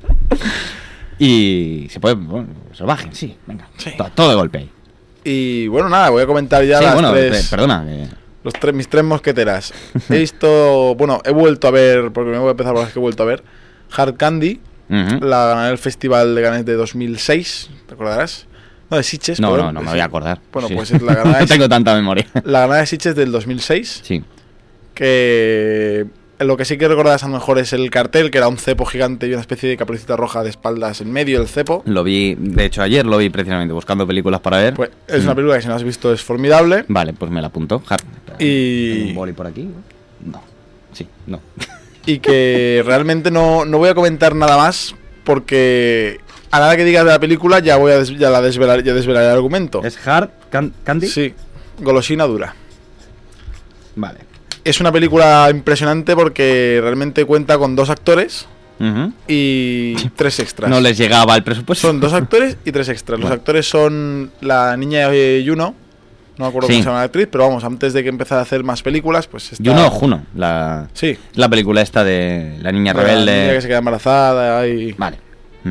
Y se puede, bueno, se lo bajen, sí, venga, Sí. todo, todo de golpe ahí. Y bueno, nada, voy a comentar ya Sí, las bueno, tres... pe- perdona. que- Los tres, mis tres mosqueteras. He visto, bueno, he vuelto a ver, porque me voy a empezar por las que he vuelto a ver, Hard Candy, Ujú. la ganadora del Festival de Cannes de dos mil seis, ¿te acordarás? No, de Sitges, No, perdón. no, no me voy a acordar. Bueno, Sí. pues es la ganadora No de, tengo tanta memoria. la ganadora de Sitges del dos mil seis, Sí. que lo que sí que recordarás a lo mejor es el cartel, que era un cepo gigante y una especie de caperucita roja de espaldas en medio del cepo. Lo vi, de hecho ayer lo vi precisamente buscando películas para ver. Pues es Mm. una película que si no has visto es formidable. Vale, pues me la apunto. Hard- Y- ¿Tengo un boli por aquí? No. Sí, no. Y que realmente no, no voy a comentar nada más porque a nada que digas de la película ya voy a des- ya la desvelar, ya desvelaré el argumento. ¿Es Hard Can- Candy? Sí, golosina dura. Vale. Es una película impresionante porque realmente cuenta con dos actores Ujú. y tres extras. No les llegaba el presupuesto. Son dos actores y tres extras. Los Bueno. actores son la niña eh, Juno, no me acuerdo Sí. cómo se llama la actriz, pero vamos, antes de que empezara a hacer más películas, pues está... Juno o Juno, la, Sí, la película esta de la niña la rebelde. niña que se queda embarazada y... Vale. Mm.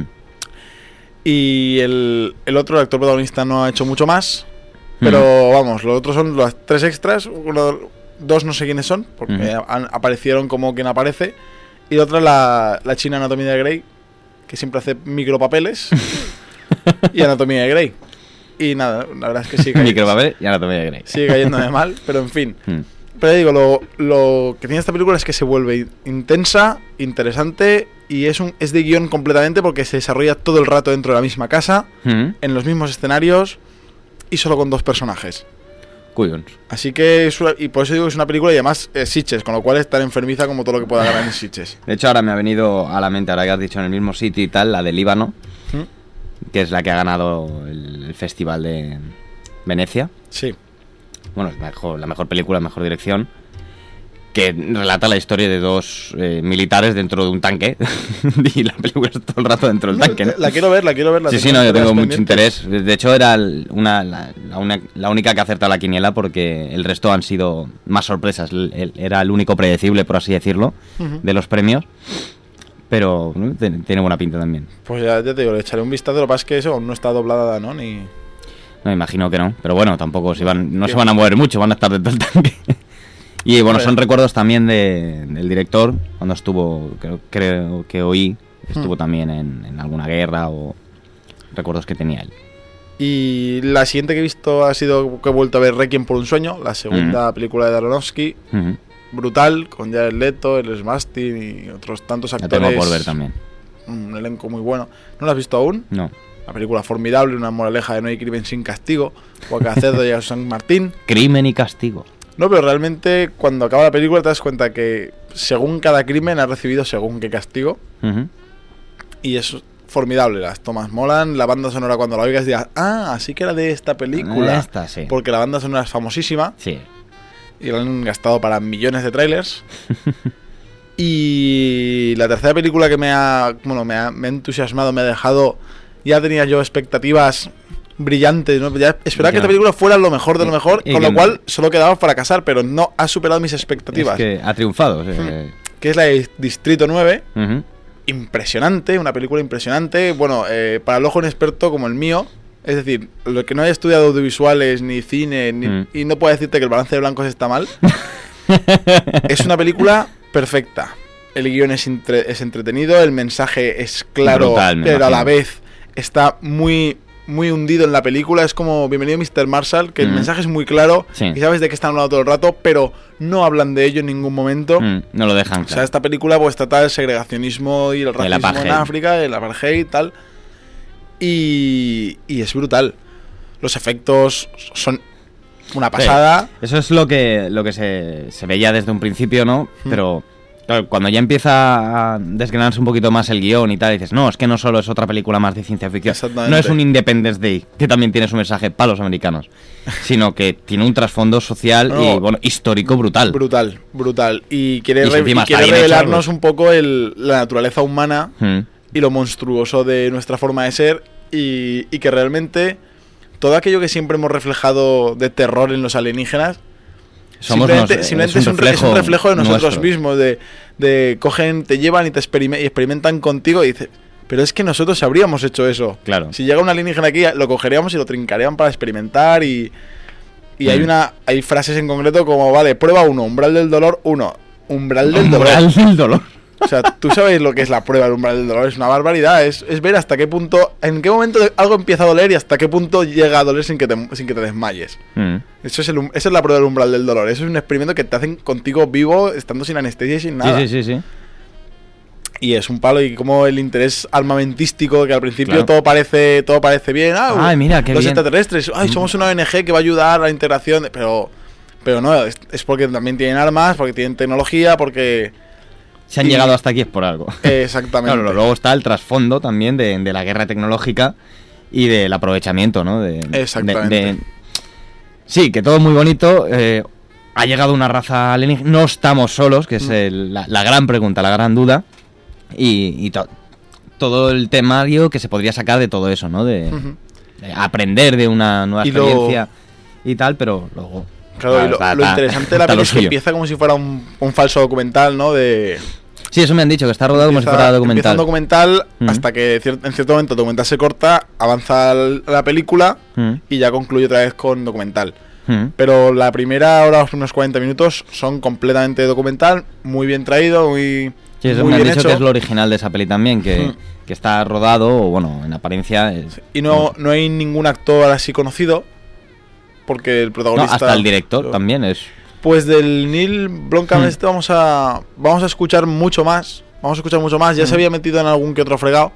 Y el, el otro, el actor protagonista, no ha hecho mucho más. Pero vamos, los otros son los tres extras. Uno, dos no sé quiénes son, porque Ujú. han- aparecieron como quien aparece. Y la otra, la, la china Anatomía de Grey, que siempre hace micropapeles. Y Anatomía de Grey. Y nada, la verdad es que sigue, cayendo- Micropapel y anatomía de Grey. sigue cayéndome mal, pero en fin. Mm. Pero ya digo, lo, lo que tiene esta película es que se vuelve intensa, interesante y es un es de guión completamente porque se desarrolla todo el rato dentro de la misma casa, Mm. en los mismos escenarios y solo con dos personajes. Cuyons. Así que, es una- y por eso digo que es una película y además es Sitges, con lo cual es tan enfermiza como todo lo que pueda ganar en Sitges. De hecho, ahora me ha venido a la mente, ahora que has dicho en el mismo sitio y tal, la de Líbano, ¿Mm? que es la que ha ganado el, el festival de Venecia. Sí. Bueno, es mejor, la mejor película, mejor dirección, que relata la historia de dos eh, militares dentro de un tanque. Y la película es todo el rato dentro del tanque, ¿no? La quiero ver, la quiero ver. La Sí, sí, tengo no, yo entre tengo las mucho pendientes. interés. De hecho, era el- una, la, la una- la única que acerta la quiniela porque el resto han sido más sorpresas. El- el- era el único predecible, por así decirlo, Ujú. de los premios. Pero ¿no? Tiene tiene buena pinta también. Pues ya, ya te digo, le echaré un vistazo, lo que pasa es que eso aún no está doblada, ¿no? Ni... No, imagino que no. Pero bueno, tampoco se van, no se Bien. van a mover mucho, van a estar dentro del tanque. Y bueno, son Bueno. recuerdos también de, del director, cuando estuvo, creo, creo que oí, estuvo Hmm. también en, en alguna guerra o recuerdos que tenía él. Y la siguiente que he visto ha sido que he vuelto a ver Requiem por un sueño, la segunda película de Aronofsky, Ujú. brutal, con Jared Leto, el Mastin y otros tantos La actores. tengo por ver también. un elenco muy bueno. ¿No lo has visto aún? No. Una película formidable, una moraleja de no hay crimen sin castigo. Joaquín Acedo y San Martín. Crimen y castigo. No, pero realmente cuando acaba la película te das cuenta que según cada crimen ha recibido según qué castigo. Uh-huh. Y es formidable, las tomas molan, la banda sonora cuando la oigas dirás, ah, así que era de esta película. Esta, sí. Porque la banda sonora es famosísima. Sí. Y la han gastado para millones de trailers. Y la tercera película que me ha, bueno, me ha, me ha entusiasmado, me ha dejado... Ya tenía yo expectativas brillantes, ¿no? Ya esperaba ya. que esta película fuera lo mejor de lo mejor, y, y con lo cual solo quedaba fracasar, pero no ha superado mis expectativas. Es que ha triunfado. Sí. Que es la de Distrito nueve. Uh-huh. Impresionante, una película impresionante. Bueno, eh, para el ojo inexperto como el mío, es decir, lo que no haya estudiado audiovisuales ni cine ni, mm. y no puede decirte que el balance de blancos está mal, es una película perfecta. El guión es, entre, es entretenido, el mensaje es claro, brutal, pero a la vez está muy, muy hundido en la película. Es como Bienvenido mister Marshall, que mm. el mensaje es muy claro sí. y sabes de qué están hablando todo el rato, pero no hablan de ello en ningún momento. Mm, no lo dejan. O claro. sea, esta película pues trata del segregacionismo y el racismo el en África, el apartheid y tal. Y, y es brutal. Los efectos son una pasada. Sí, eso es lo que, lo que se, se veía desde un principio, ¿no? Mm. Pero... Claro, cuando ya empieza a desgranarse un poquito más el guión y tal, dices, no, es que no solo es otra película más de ciencia ficción, no es un Independence Day, que también tiene su mensaje para los americanos, sino que tiene un trasfondo social no, y bueno histórico brutal. Brutal, brutal. Y quiere, y re y quiere revelarnos hecho, un poco el, la naturaleza humana hmm. y lo monstruoso de nuestra forma de ser y, y que realmente todo aquello que siempre hemos reflejado de terror en los alienígenas, Somos simplemente, nos, simplemente es, un es, un reflejo, es un reflejo de nosotros nuestro. mismos, de, de cogen, te llevan y te experime, y experimentan contigo y dices, pero es que nosotros habríamos hecho eso. Claro. Si llega un alienígena aquí, lo cogeríamos y lo trincarían para experimentar y, y mm. hay una hay frases en concreto como, vale, prueba uno, umbral del dolor uno, umbral del dolor. Umbral del dolor. O sea, tú sabes lo que es la prueba del umbral del dolor, es una barbaridad, es, es ver hasta qué punto, en qué momento algo empieza a doler y hasta qué punto llega a doler sin que te, sin que te desmayes. Mm. Eso es el, esa es la prueba del umbral del dolor, eso es un experimento que te hacen contigo vivo, estando sin anestesia y sin nada. Sí, sí, sí, sí. Y es un palo, y como el interés armamentístico, que al principio claro. todo parece todo parece bien, ah, ay, mira, qué los bien. extraterrestres, ay, somos una O N G que va a ayudar a la integración, de, pero, pero no, es, es porque también tienen armas, porque tienen tecnología, porque... Si han y, llegado hasta aquí es por algo. Exactamente. Claro, luego está el trasfondo también de, de la guerra tecnológica y del aprovechamiento, ¿no? De, Exactamente. De, de, sí, que todo es muy bonito. Eh, ha llegado una raza alienígena. No estamos solos, que es el, la, la gran pregunta, la gran duda. Y, y to, todo el temario que se podría sacar de todo eso, ¿no? De, uh-huh. de aprender de una nueva y experiencia lo... y tal, pero luego... Claro, y lo, ta, ta, lo interesante de la película es que empieza como si fuera un, un falso documental, ¿no? De... Sí, eso me han dicho, que está rodado empieza, como si fuera documental. Empieza un documental mm. hasta que en cierto momento el documental se corta, avanza la película mm. y ya concluye otra vez con documental. Mm. Pero la primera hora, los primeros cuarenta minutos son completamente documental, muy bien traído, muy... Sí, eso muy me han bien dicho hecho. Que es lo original de esa peli también, que, mm. que está rodado, o bueno, en apariencia... Es, y no, no hay ningún actor así conocido, porque el protagonista... No, hasta el director pero, también es... Pues del Neil Blomkamp mm. este vamos a vamos a escuchar mucho más, vamos a escuchar mucho más, ya mm. se había metido en algún que otro fregado,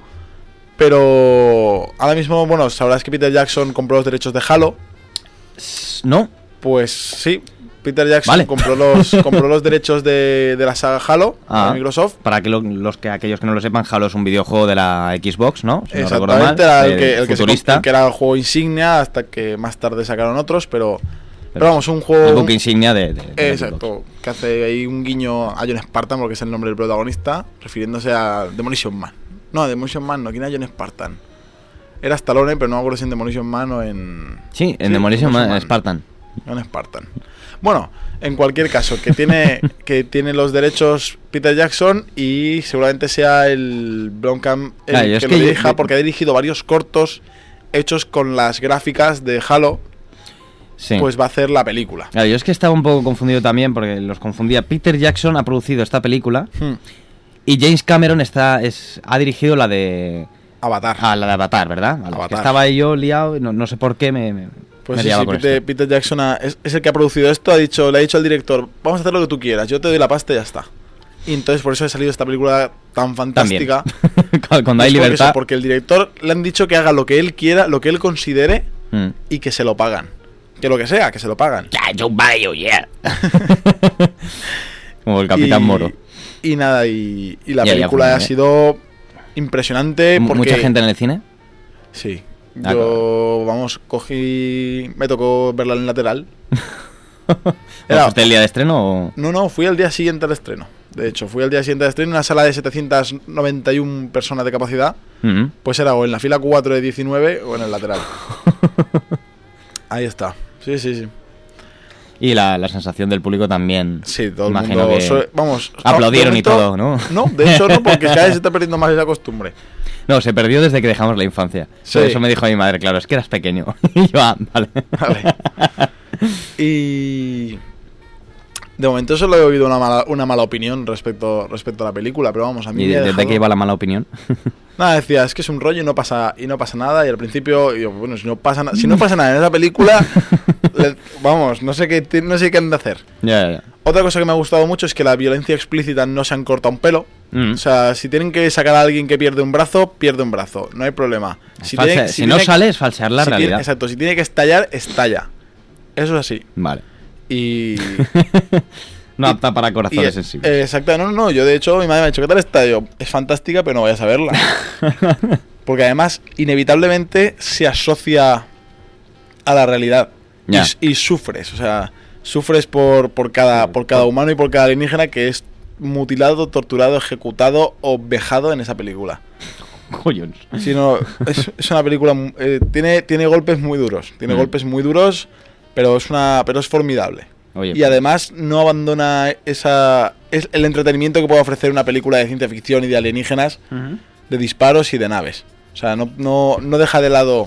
pero ahora mismo, bueno, sabrás que Peter Jackson compró los derechos de Halo. ¿No? Pues sí, Peter Jackson vale. compró los compró los derechos de, de la saga Halo ah, de Microsoft. Para que lo, los que aquellos que no lo sepan, Halo es un videojuego de la Xbox, ¿no? Si exactamente, no mal, era el, que, el, que se, el que era el juego insignia hasta que más tarde sacaron otros, pero, pero, pero vamos, un juego... Un buque insignia de, de, de exacto, que hace ahí un guiño a John Spartan, porque es el nombre del protagonista, refiriéndose a Demolition Man. No, Demolition Man no, ¿quién era John Spartan? Era Stallone, pero no me acuerdo si en Demolition Man o en... Sí, en sí, Demolition Man, Man, Spartan. John Spartan. Bueno, en cualquier caso, que tiene que tiene los derechos Peter Jackson y seguramente sea el Blomkamp el claro, que, que lo dirija, yo, porque ha dirigido varios cortos hechos con las gráficas de Halo. Sí. Pues va a hacer la película. Claro, yo es que estaba un poco confundido también porque los confundía. Peter Jackson ha producido esta película hmm. y James Cameron está es ha dirigido la de Avatar. Ah, la de Avatar, ¿verdad? Avatar. Que estaba yo liado, no, no sé por qué me, me Pues me sí, sí Peter, Peter Jackson ha, es, es el que ha producido esto, ha dicho, le ha dicho al director, vamos a hacer lo que tú quieras, yo te doy la pasta y ya está. Y entonces por eso ha salido esta película tan fantástica. Cuando hay es libertad. Eso, porque el director le han dicho que haga lo que él quiera, lo que él considere, mm. y que se lo pagan. Que lo que sea, que se lo pagan. Ya, yo vale, yeah. Como el Capitán y, Moro. Y nada, y, y la ya, película ya, ha sido impresionante. Porque... ¿Mucha gente en el cine? Sí. Ah, yo, claro. vamos, cogí... Me tocó verla en el lateral. Era... ¿Fuiste el día de estreno o...? No, no, fui al día siguiente al estreno. De hecho, fui al día siguiente al estreno en una sala de setecientas noventa y una personas de capacidad. Uh-huh. Pues era o en la fila cuatro de diecinueve o en el lateral. Ahí está. Sí, sí, sí. Y la, la sensación del público también. Sí, todo el Imagino mundo... que So, vamos, aplaudieron momento, y todo, ¿no? No, de hecho no, porque cada vez se está perdiendo más esa costumbre. No, se perdió desde que dejamos la infancia. Sí. Eso me dijo mi madre, claro, es que eras pequeño. Y yo, ah, vale. Vale. Y... De momento solo he oído una mala, una mala opinión respecto, respecto a la película, pero vamos, a mí ¿Y me desde dejado... qué iba la mala opinión? Nada, decía, es que es un rollo y no pasa y no pasa nada, y al principio, yo, bueno, si no pasa, na- si no pasa nada en esa película, le, vamos, no sé qué no sé qué han de hacer. Ya, ya. Otra cosa que me ha gustado mucho es que la violencia explícita no se han cortado un pelo. Mm. O sea, si tienen que sacar a alguien que pierde un brazo, pierde un brazo, no hay problema. Si, False- tiene, si, si no tiene, sale es falsear la si realidad. Tiene, exacto, si tiene que estallar, estalla. Eso es así. Vale. Y... No apta para corazones y, sensibles. Eh, exacto, no, no, yo de hecho, mi madre me ha dicho, ¿qué tal está? Yo, es fantástica, pero no vayas a verla. Porque además, inevitablemente, se asocia a la realidad. Yeah. Y, y sufres, o sea, sufres por, por, cada, por cada humano y por cada alienígena que es mutilado, torturado, ejecutado o vejado en esa película. Coño. Sí, no, es, es una película, eh, tiene, tiene golpes muy duros, tiene mm. golpes muy duros, pero es, una, pero es formidable. Oye, y además no abandona esa es el entretenimiento que puede ofrecer una película de ciencia ficción y de alienígenas, uh-huh. de disparos y de naves. O sea, no, no, no deja de lado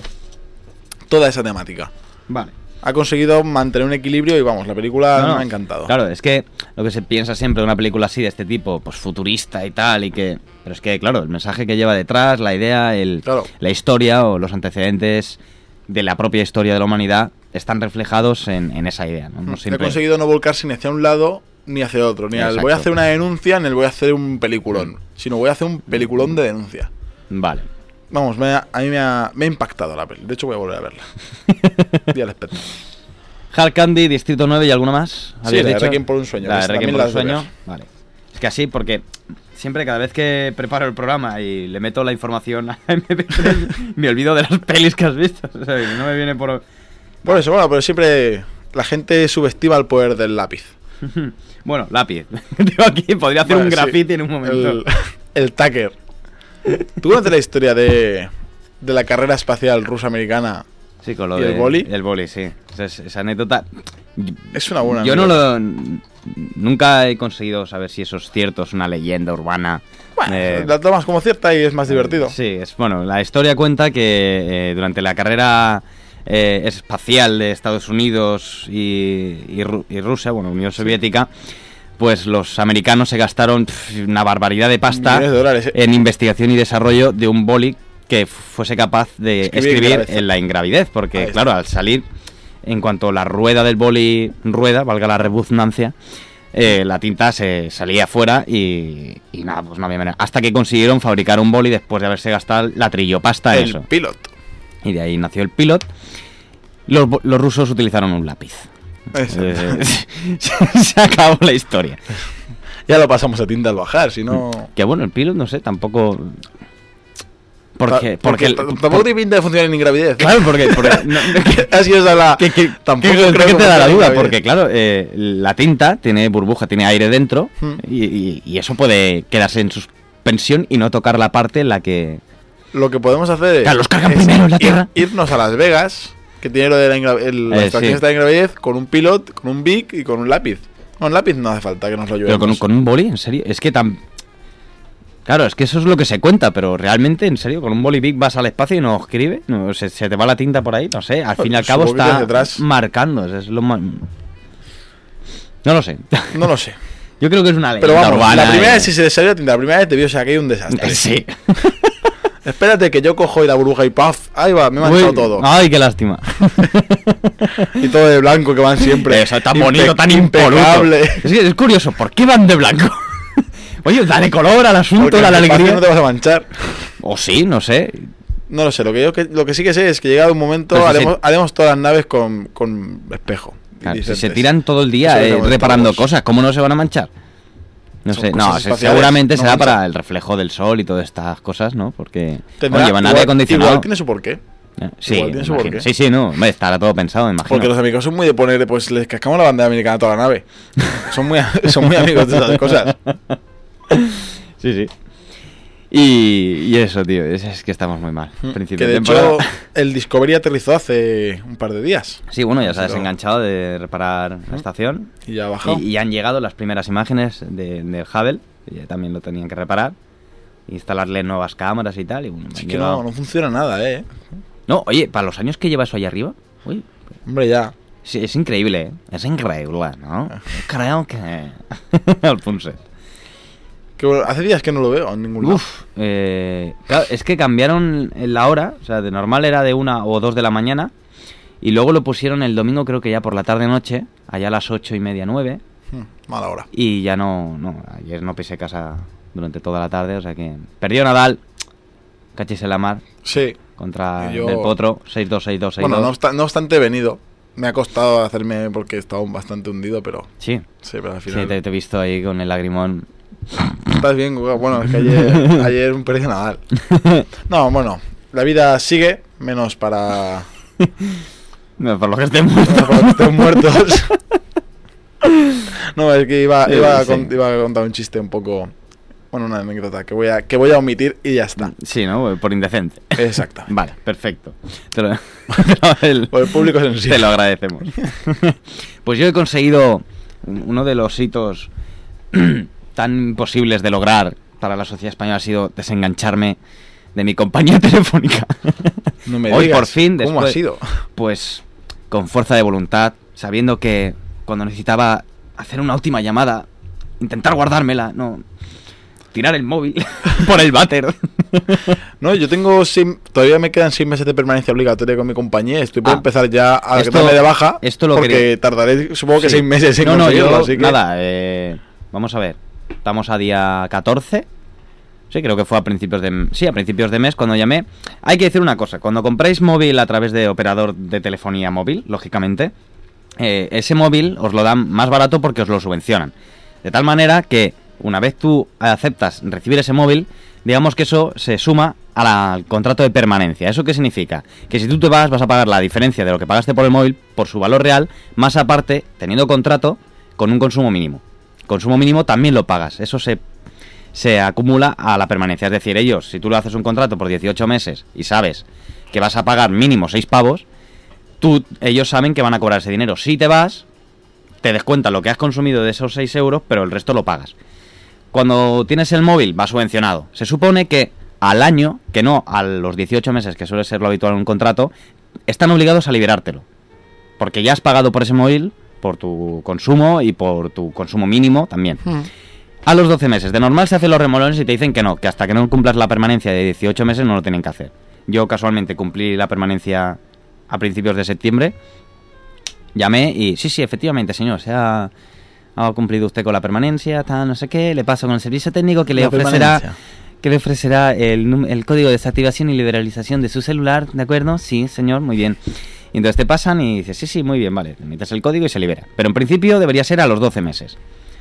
toda esa temática. Vale. Ha conseguido mantener un equilibrio y vamos, la película no, no. me ha encantado. Claro, es que lo que se piensa siempre de una película así, de este tipo, pues futurista y tal, y que... Pero es que, claro, el mensaje que lleva detrás, la idea, el, claro. la historia o los antecedentes de la propia historia de la humanidad están reflejados en, en esa idea, ¿no? No siempre... He conseguido no volcarse ni hacia un lado ni hacia otro. Ni al voy a hacer una denuncia ni el voy a hacer un peliculón. Sino voy a hacer un peliculón de denuncia. Vale. Vamos, me ha, a mí me ha, me ha impactado la peli. De hecho voy a volver a verla. Día al espectro. Hard Candy, Distrito nueve y alguna más. Sí, la de Requiem por un sueño. La de Requiem por un sueño. Vale. Es que así, porque... Siempre, cada vez que preparo el programa y le meto la información a M P tres, me olvido de las pelis que has visto. O sea, no me viene por... Por eso, bueno, pero siempre la gente subestima el poder del lápiz. Bueno, lápiz. Digo, aquí podría hacer bueno, un graffiti sí, en un momento. El, el Tucker. ¿Tú conoces la historia de, de la carrera espacial rusa-americana? Sí, con lo y de... el boli. El boli, sí. Esa, esa anécdota... Es una buena Yo anécdota. no lo... Nunca he conseguido saber si eso es cierto, es una leyenda urbana. Bueno, eh, la tomas como cierta y es más divertido. Sí, es bueno. La historia cuenta que eh, durante la carrera eh, espacial de Estados Unidos y, y, y Rusia, bueno, Unión Soviética, pues los americanos se gastaron pff, una barbaridad de pasta de dólares, ¿eh? en investigación y desarrollo de un boli que fuese capaz de escribir, escribir en la ingravidez, porque claro, al salir... En cuanto la rueda del boli rueda, valga la redundancia, eh, la tinta se salía afuera y, y nada, pues no había manera. Hasta que consiguieron fabricar un boli después de haberse gastado la trillopasta el eso. El Pilot. Y de ahí nació el Pilot. Los, los rusos utilizaron un lápiz. Eh, se acabó la historia. Ya lo pasamos a tinta al bajar, si no... Que bueno, el Pilot, no sé, tampoco... Porque, porque, porque el, tampoco te pinta de funcionar en ingravidez. Claro, porque... porque no, así es la... Que, que, tampoco que, creo que te da la duda, porque claro, eh, la tinta tiene burbuja, tiene aire dentro, hmm. y, y, y eso puede quedarse en suspensión y no tocar la parte en la que... Lo que podemos hacer es... Claro, los cargan primero en la Tierra. Ir, irnos a Las Vegas, que tiene lo de la, ingra, el, la eh, extracción sí. de ingravidez, con un Pilot, con un Bic y con un lápiz. No, un lápiz no hace falta que nos lo llevemos. Pero con, con un boli, ¿en serio? Es que tan... Claro, es que eso es lo que se cuenta, pero realmente, en serio, con un boli Bic vas al espacio y no escribe, no, se, se te va la tinta por ahí, no sé, al fin y al cabo está marcando, es lo más... No lo sé. No lo sé. Yo creo que es una leyenda pero vamos, urbana. La primera vez si se salió la tinta, la primera vez debió ser que hay un desastre. Sí. Espérate que yo cojo y la burbuja y ¡paf! Ahí va, me he manchado Uy, todo. Ay, qué lástima. Y todo de blanco que van siempre. Eso, tan bonito, tan impecable. Es que es curioso, ¿por qué van de blanco? Oye, dale color al asunto, Porque dale en el espacio alegría. no te vas a manchar. O sí, no sé. No lo sé, lo que yo que, lo que sí que sé es que llegado un momento Pero si haremos, se- haremos todas las naves con, con espejo. Claro, si se iridiscentes. tiran todo el Eso día lo eh, tenemos reparando todos. cosas, ¿cómo no se van a manchar? No Son sé, cosas no, se- espaciales, seguramente no será manchan. para el reflejo del sol y todas estas cosas, ¿no? Porque Tendrá- oye, van a igual, aire acondicionado. igual tiene su porqué. Eh, Sí, igual tiene su imagino. porqué. sí, sí, no, hombre, estará todo pensado, me imagino. Porque los amigos son muy de poner, pues les cascamos la bandera americana a toda la nave. Son muy, son muy amigos de esas cosas. Sí, sí. Y, y eso, tío, es, es que estamos muy mal. Que Principio de de hecho temporada. el Discovery aterrizó hace un par de días. Sí, bueno, ya se ha Pero- desenganchado de reparar la estación. Y ya ha bajado. Y, y han llegado las primeras imágenes de, del Hubble, que ya también lo tenían que reparar. Instalarle nuevas cámaras y tal. Y bueno, Es han que llegado- no, no funciona nada, eh. No, oye, para los años que lleva eso allá arriba, uy, Hombre, ya. sí, es increíble, ¿eh? Es increíble, ¿no? Creo que... Al Punset. Que bueno, hace días que no lo veo en ningún lado. Uf, eh, claro, es que cambiaron la hora, o sea, de normal era de una o dos de la mañana, y luego lo pusieron el domingo, creo que ya por la tarde-noche, allá a las ocho y media, nueve, Hmm, mala hora. y ya no, no, ayer no pisé casa durante toda la tarde, o sea que perdió Nadal, cachis en la mar, Sí. contra Yo- Del Potro, seis dos, seis dos, seis dos. Bueno, no, obsta- no obstante he venido. Me ha costado hacerme porque estaba bastante hundido, pero Sí, sí, pero al sí, final... te, te he visto ahí con el lagrimón. Estás bien, Guga. Bueno, es que ayer, ayer un perdió Nadal. No, bueno, la vida sigue, menos para... No, por lo que esté muerto. para los que estén muertos. No, es que iba, iba, a Sí. con- iba a contar un chiste un poco... Bueno, una anécdota que voy a, que voy a omitir y ya está. Sí, ¿no? Por indecente. Exacto. Vale, perfecto. Te lo, el- Por el público sensible. te lo agradecemos. Pues yo he conseguido uno de los hitos tan imposibles de lograr para la sociedad española ha sido desengancharme de mi compañía telefónica. No me Hoy digas, por fin, ¿cómo después, ha sido? pues con fuerza de voluntad, sabiendo que cuando necesitaba hacer una última llamada, intentar guardármela, no tirar el móvil por el váter. No, yo tengo seis- todavía me quedan seis meses de permanencia obligatoria con mi compañía. Estoy por Ah, empezar ya a esto- darme de baja. esto lo porque quería- tardaré, supongo que Sí. seis meses en No, no, conseguirlo, yo, así que... nada, eh, vamos a ver. Estamos a día catorce. Sí, creo que fue a principios de... Sí, a principios de mes cuando llamé. Hay que decir una cosa. Cuando compráis móvil a través de operador de telefonía móvil, lógicamente, eh, ese móvil os lo dan más barato porque os lo subvencionan. De tal manera que una vez tú aceptas recibir ese móvil, digamos que eso se suma a la- al contrato de permanencia. ¿Eso qué significa? Que si tú te vas, vas a pagar la diferencia de lo que pagaste por el móvil por su valor real, más aparte, teniendo contrato con un consumo mínimo. Consumo mínimo también lo pagas. Eso se, se acumula a la permanencia. Es decir, ellos, si tú le haces un contrato por dieciocho meses y sabes que vas a pagar mínimo seis pavos, tú, ellos saben que van a cobrar ese dinero. Si te vas, te descuentan lo que has consumido de esos seis euros, pero el resto lo pagas. Cuando tienes el móvil, va subvencionado. Se supone que al año, que no a los dieciocho meses, que suele ser lo habitual en un contrato, están obligados a liberártelo. Porque ya has pagado por ese móvil, por tu consumo y por tu consumo mínimo también. Hmm. A los doce meses, de normal se hacen los remolones y te dicen que no, que hasta que no cumplas la permanencia de dieciocho meses no lo tienen que hacer. Yo casualmente cumplí la permanencia a principios de septiembre. Llamé y, sí, sí, efectivamente, señor, se ha, ha cumplido usted con la permanencia, tal, no sé qué, le paso con el servicio técnico que le La ofrecerá permanencia. que le ofrecerá el, num- el código de desactivación y liberalización de su celular, ¿de acuerdo? Sí, señor, muy bien. Y entonces te pasan y dices, sí, sí, muy bien, vale, le metes el código y se libera. Pero en principio debería ser a los doce meses.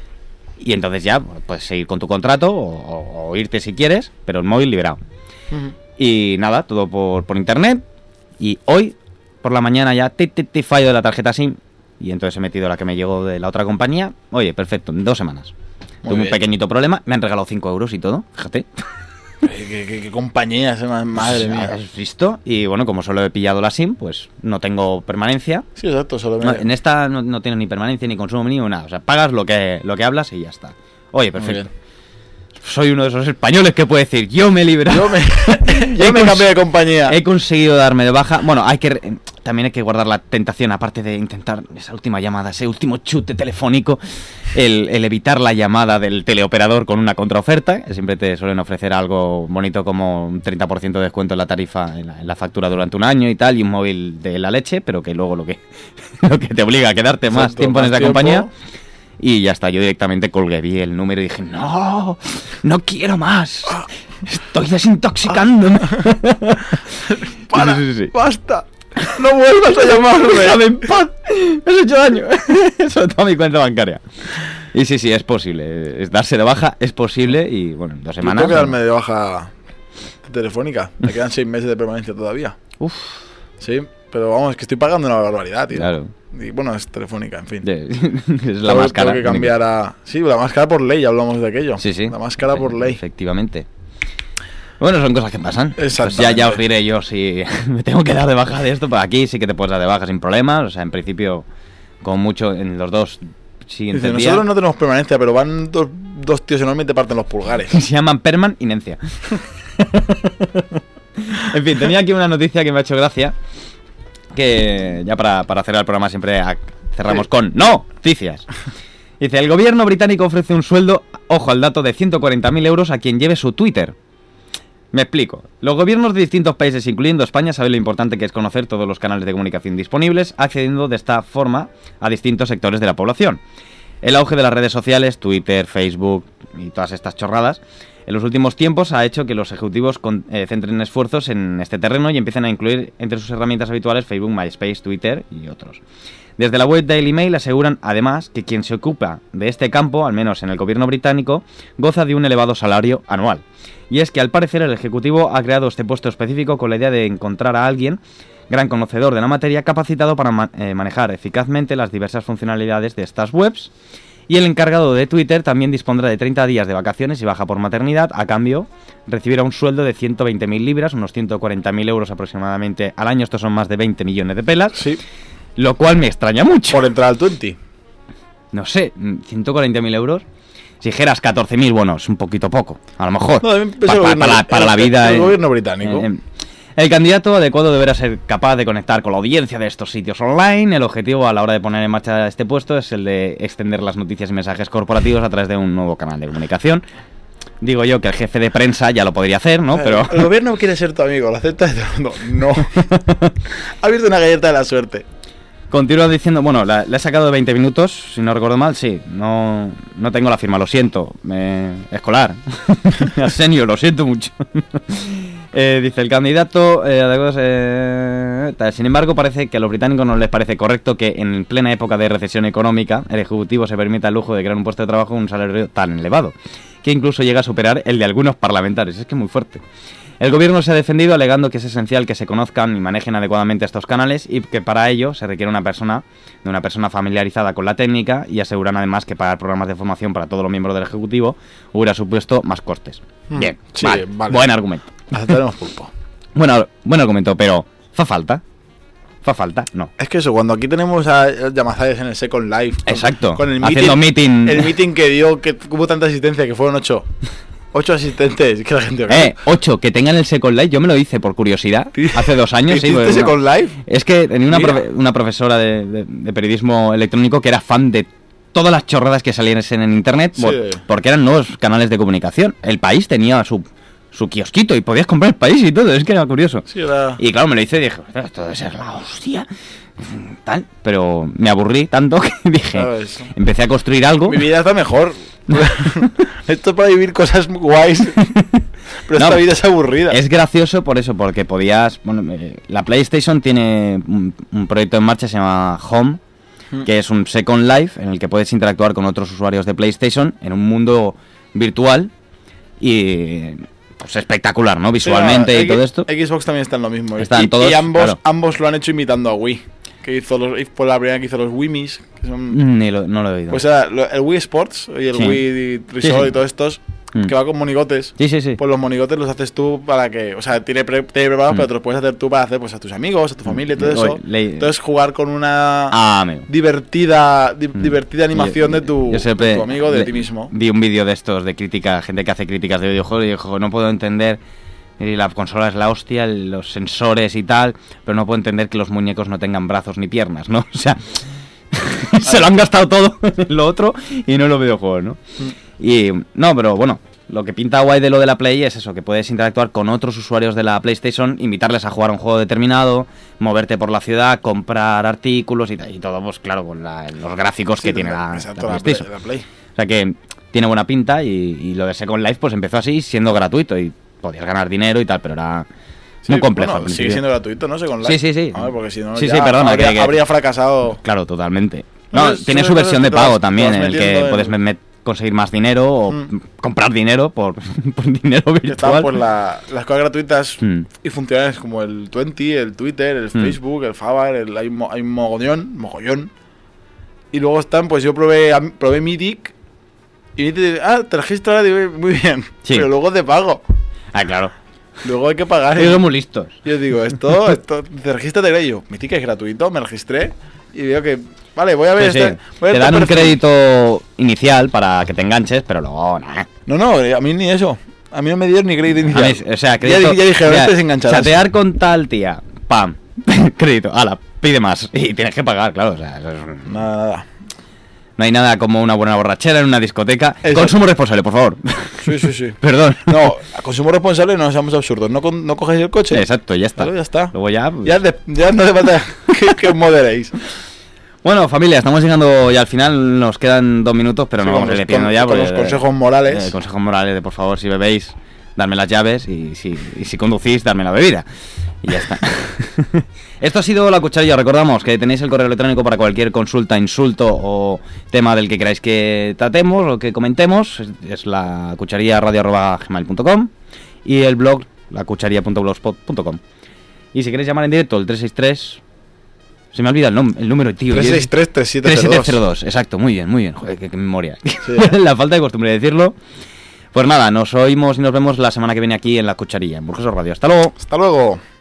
Y entonces ya puedes seguir con tu contrato o, o- o irte si quieres, pero el móvil liberado. Ujú. Y nada, todo por, por internet. Y hoy, por la mañana ya, ti, ti, ti, fallo de la tarjeta SIM. Y entonces he metido la que me llegó de la otra compañía. Oye, perfecto, en dos semanas. Muy Tuve un bien. pequeñito problema. Me han regalado cinco euros y todo, fíjate. ¿Qué, qué- qué- qué compañías, eh, madre mía. ¿Has visto? Y bueno, como solo he pillado la SIM, pues no tengo permanencia. Sí, exacto, solo me... No, en esta no, no tienes ni permanencia, ni consumo mínimo, nada. O sea, pagas lo que, lo que hablas y ya está. Oye, Muy perfecto. bien. Soy uno de esos españoles que puede decir, yo me he liberado. Yo me, yo He me cons- cambié de compañía. He conseguido darme de baja. Bueno, hay que re- también hay que guardar la tentación, aparte de intentar esa última llamada, ese último chute telefónico, el, el evitar la llamada del teleoperador con una contraoferta, que siempre te suelen ofrecer algo bonito como un treinta por ciento de descuento en la tarifa, en la, en la factura durante un año y tal, y un móvil de la leche, pero que luego lo que, lo que te obliga a quedarte más Exacto, tiempo en más esa tiempo. compañía. Y ya está, yo directamente colgué, vi el número y dije, no, no quiero más, estoy desintoxicándome. Para, sí, sí, sí. basta, no vuelvas a llamarme. Déjame en paz, me has hecho daño. Sobre todo mi cuenta bancaria. Y sí, sí, es posible, es darse de baja es posible y bueno, en dos semanas... Tengo que darme de baja de Telefónica, me quedan seis meses de permanencia todavía. Uf. Sí, pero vamos, es que estoy pagando una barbaridad, tío. Claro. Y bueno, es Telefónica, en fin. Es la tengo, más cara. Tengo que cambiar a... Sí, la más cara por ley, ya hablamos de aquello. Sí, sí. La más cara por ley. Efectivamente. Bueno, son cosas que pasan. Exactamente. Pues ya, ya os diré yo si me tengo que dar de baja de esto. Pues aquí sí que te puedes dar de baja sin problemas. O sea, en principio, con mucho, en los dos siguientes Dice, días. nosotros no tenemos permanencia, pero van dos, dos tíos enormes y te parten los pulgares. Se llaman Perman y Nencia. En fin, tenía aquí una noticia que me ha hecho gracia. Que ya para, para cerrar el programa siempre a, cerramos sí. con noticias. Dice, el gobierno británico ofrece un sueldo, ojo al dato, de ciento cuarenta mil euros a quien lleve su Twitter. Me explico. Los gobiernos de distintos países, incluyendo España, saben lo importante que es conocer todos los canales de comunicación disponibles, accediendo de esta forma a distintos sectores de la población. El auge de las redes sociales, Twitter, Facebook y todas estas chorradas, en los últimos tiempos ha hecho que los ejecutivos con, eh, centren esfuerzos en este terreno y empiecen a incluir entre sus herramientas habituales Facebook, MySpace, Twitter y otros. Desde la web Daily Mail aseguran además que quien se ocupa de este campo, al menos en el gobierno británico, goza de un elevado salario anual. Y es que al parecer el ejecutivo ha creado este puesto específico con la idea de encontrar a alguien, gran conocedor de la materia, capacitado para ma- eh, manejar eficazmente las diversas funcionalidades de estas webs. Y el encargado de Twitter también dispondrá de treinta días de vacaciones y baja por maternidad. A cambio, recibirá un sueldo de ciento veinte mil libras, unos ciento cuarenta mil euros aproximadamente al año. Estos son más de veinte millones de pelas. Sí. Lo cual me extraña mucho. Por entrar al veinte. No sé, ciento cuarenta mil euros. Si dijeras catorce mil, bueno, es un poquito poco. A lo mejor. No, pa, pa, gobierno, para, la, para el, la vida... El, el en, gobierno británico. En, en, el candidato adecuado deberá ser capaz de conectar con la audiencia de estos sitios online. El objetivo a la hora de poner en marcha este puesto es el de extender las noticias y mensajes corporativos a través de un nuevo canal de comunicación. Digo yo que el jefe de prensa ya lo podría hacer, ¿no? Pero el gobierno quiere ser tu amigo, ¿lo aceptas? No, no. Ha abierto una galleta de la suerte. Continúa diciendo, bueno, la, la he sacado de veinte minutos, si no recuerdo mal, sí. No, no tengo la firma, lo siento. Me, escolar. Arsenio, lo siento mucho. Eh, dice el candidato, eh, eh, sin embargo parece que a los británicos no les parece correcto que en plena época de recesión económica el ejecutivo se permita el lujo de crear un puesto de trabajo con un salario tan elevado, que incluso llega a superar el de algunos parlamentarios. Es que es muy fuerte. El gobierno se ha defendido alegando que es esencial que se conozcan y manejen adecuadamente estos canales y que para ello se requiere una persona, de una persona familiarizada con la técnica, y aseguran además que pagar programas de formación para todos los miembros del ejecutivo hubiera supuesto más costes. Hmm, Bien, sí, vale, vale. Buen argumento. Aceptaremos pulpo. Bueno, buen argumento, pero ¿fa falta? ¿Fa falta? No. Es que eso, cuando aquí tenemos a Llamazares en el Second Life. Con, exacto. Con el haciendo meeting, meeting. El meeting que dio, que hubo tanta asistencia, que fueron ocho. Ocho asistentes. Que la gente... Eh, ocho, que tengan el Second Life. Yo me lo hice por curiosidad. Hace dos años. ¿Hiciste sí, Second no. Life? Es que tenía una, profe una profesora de, de, de periodismo electrónico que era fan de todas las chorradas que salían en internet. Sí. Por, porque eran nuevos canales de comunicación. El País tenía su... su kiosquito y podías comprar El País y todo, es que era curioso. Sí, era... Y claro, me lo hice y dije, esto debe ser la hostia, tal, pero me aburrí tanto que dije, empecé a construir algo. Mi vida está mejor. Esto es para vivir cosas guays, pero no, esta vida es aburrida. Es gracioso por eso, porque podías, bueno, la PlayStation tiene un, un proyecto en marcha, se llama Home, mm. que es un Second Life en el que puedes interactuar con otros usuarios de PlayStation en un mundo virtual y... pues espectacular, ¿no? Visualmente sí, y todo esto. Xbox también está en lo mismo. Están y, todos, y ambos, claro. ambos lo han hecho imitando a Wii. Que hizo los, fue la primera que hizo los Wiimis. Que son, Ni lo, no lo he oído. Pues era el Wii Sports y el sí. Wii Resort sí, sí. y todos estos. Mm. Que va con monigotes. Sí, sí, sí. Pues los monigotes los haces tú para que... O sea, tiene, pre, tiene preparados, mm. pero te los puedes hacer tú para hacer pues a tus amigos, a tu familia y todo eso. Oye, le... Entonces jugar con una ah, divertida di, mm. divertida animación yo, de, tu, yo siempre, de tu amigo, de le, ti mismo. Vi un vídeo de estos de crítica, gente que hace críticas de videojuegos y dijo, no puedo entender... Y la consola es la hostia, los sensores y tal, pero no puedo entender que los muñecos no tengan brazos ni piernas, ¿no? O sea, se lo han gastado todo en lo otro y no en los videojuegos, ¿no? Mm. Y no, pero bueno, lo que pinta guay de lo de la Play es eso, que puedes interactuar con otros usuarios de la PlayStation, invitarles a jugar a un juego determinado, moverte por la ciudad, comprar artículos y, y todo, pues claro, con la, los gráficos sí, que tiene la, exacto, la PlayStation. La Play, la Play. O sea que tiene buena pinta y, y lo de Second Life pues empezó así, siendo gratuito y podías ganar dinero y tal, pero era sí, muy complejo. Bueno, sigue siendo gratuito, ¿no? Second Life. Sí, sí, sí. A ver, porque si no, sí, ya sí, perdona, habría, que, que, habría fracasado. Claro, totalmente. No, no tiene su versión de pago también, en el que en... puedes met, conseguir más dinero o mm. comprar dinero por, por dinero virtual. Están pues la, las cosas gratuitas mm. y funcionales como el veinte, el Twitter, el mm. Facebook, el Faber, el, hay, hay mogollón, mogollón. Y luego están, pues yo probé, probé Mythic y te ah, te registras, digo, muy bien, sí. Pero luego te pago. Ah, claro. Luego hay que pagar. Ellos son muy listos. Yo digo, esto, esto te registras de yo. Mythic es gratuito, me registré y veo que, vale, voy a ver. Sí, este, sí. voy a te dan un crédito inicial para que te enganches, pero luego, nah. No, no, a mí ni eso. A mí no me dieron ni crédito inicial. Mí, o sea, crédito, ya, ya dije, ahora estés enganchado. Chatear con tal tía, pam, crédito, ala, pide más. Y tienes que pagar, claro. O sea, eso es... Nada, nada. No hay nada como una buena borrachera en una discoteca. Exacto. Consumo responsable, por favor. Sí, sí, sí. Perdón. No, a consumo responsable no seamos absurdos. No, con, no cogáis el coche. Exacto, ya está. Claro, ya está. Luego ya... Pues... Ya, de, ya no hace falta que, que os moderéis. Bueno, familia, estamos llegando ya al final. Nos quedan dos minutos, pero sí, no vamos a ir pidiendo ya. Con los consejos morales. Eh, consejos morales de, por favor, si bebéis, darme las llaves. Y si, y si conducís, darme la bebida. Y ya está. Esto ha sido La Cucharilla. Recordamos que tenéis el correo electrónico para cualquier consulta, insulto o tema del que queráis que tratemos o que comentemos. Es, es la cucharilla radio arroba gmail punto com y el blog la cucharilla punto blogspot punto com. Y si queréis llamar en directo, el tres seis tres... Se me olvida el, nom- el número, tío. tres seis tres, tres siete cero dos. Exacto, muy bien, muy bien. Joder, qué, qué memoria. Sí. La falta de costumbre de decirlo. Pues nada, nos oímos y nos vemos la semana que viene aquí en La Cucharilla, en Burguesos Radio. Hasta luego. Hasta luego.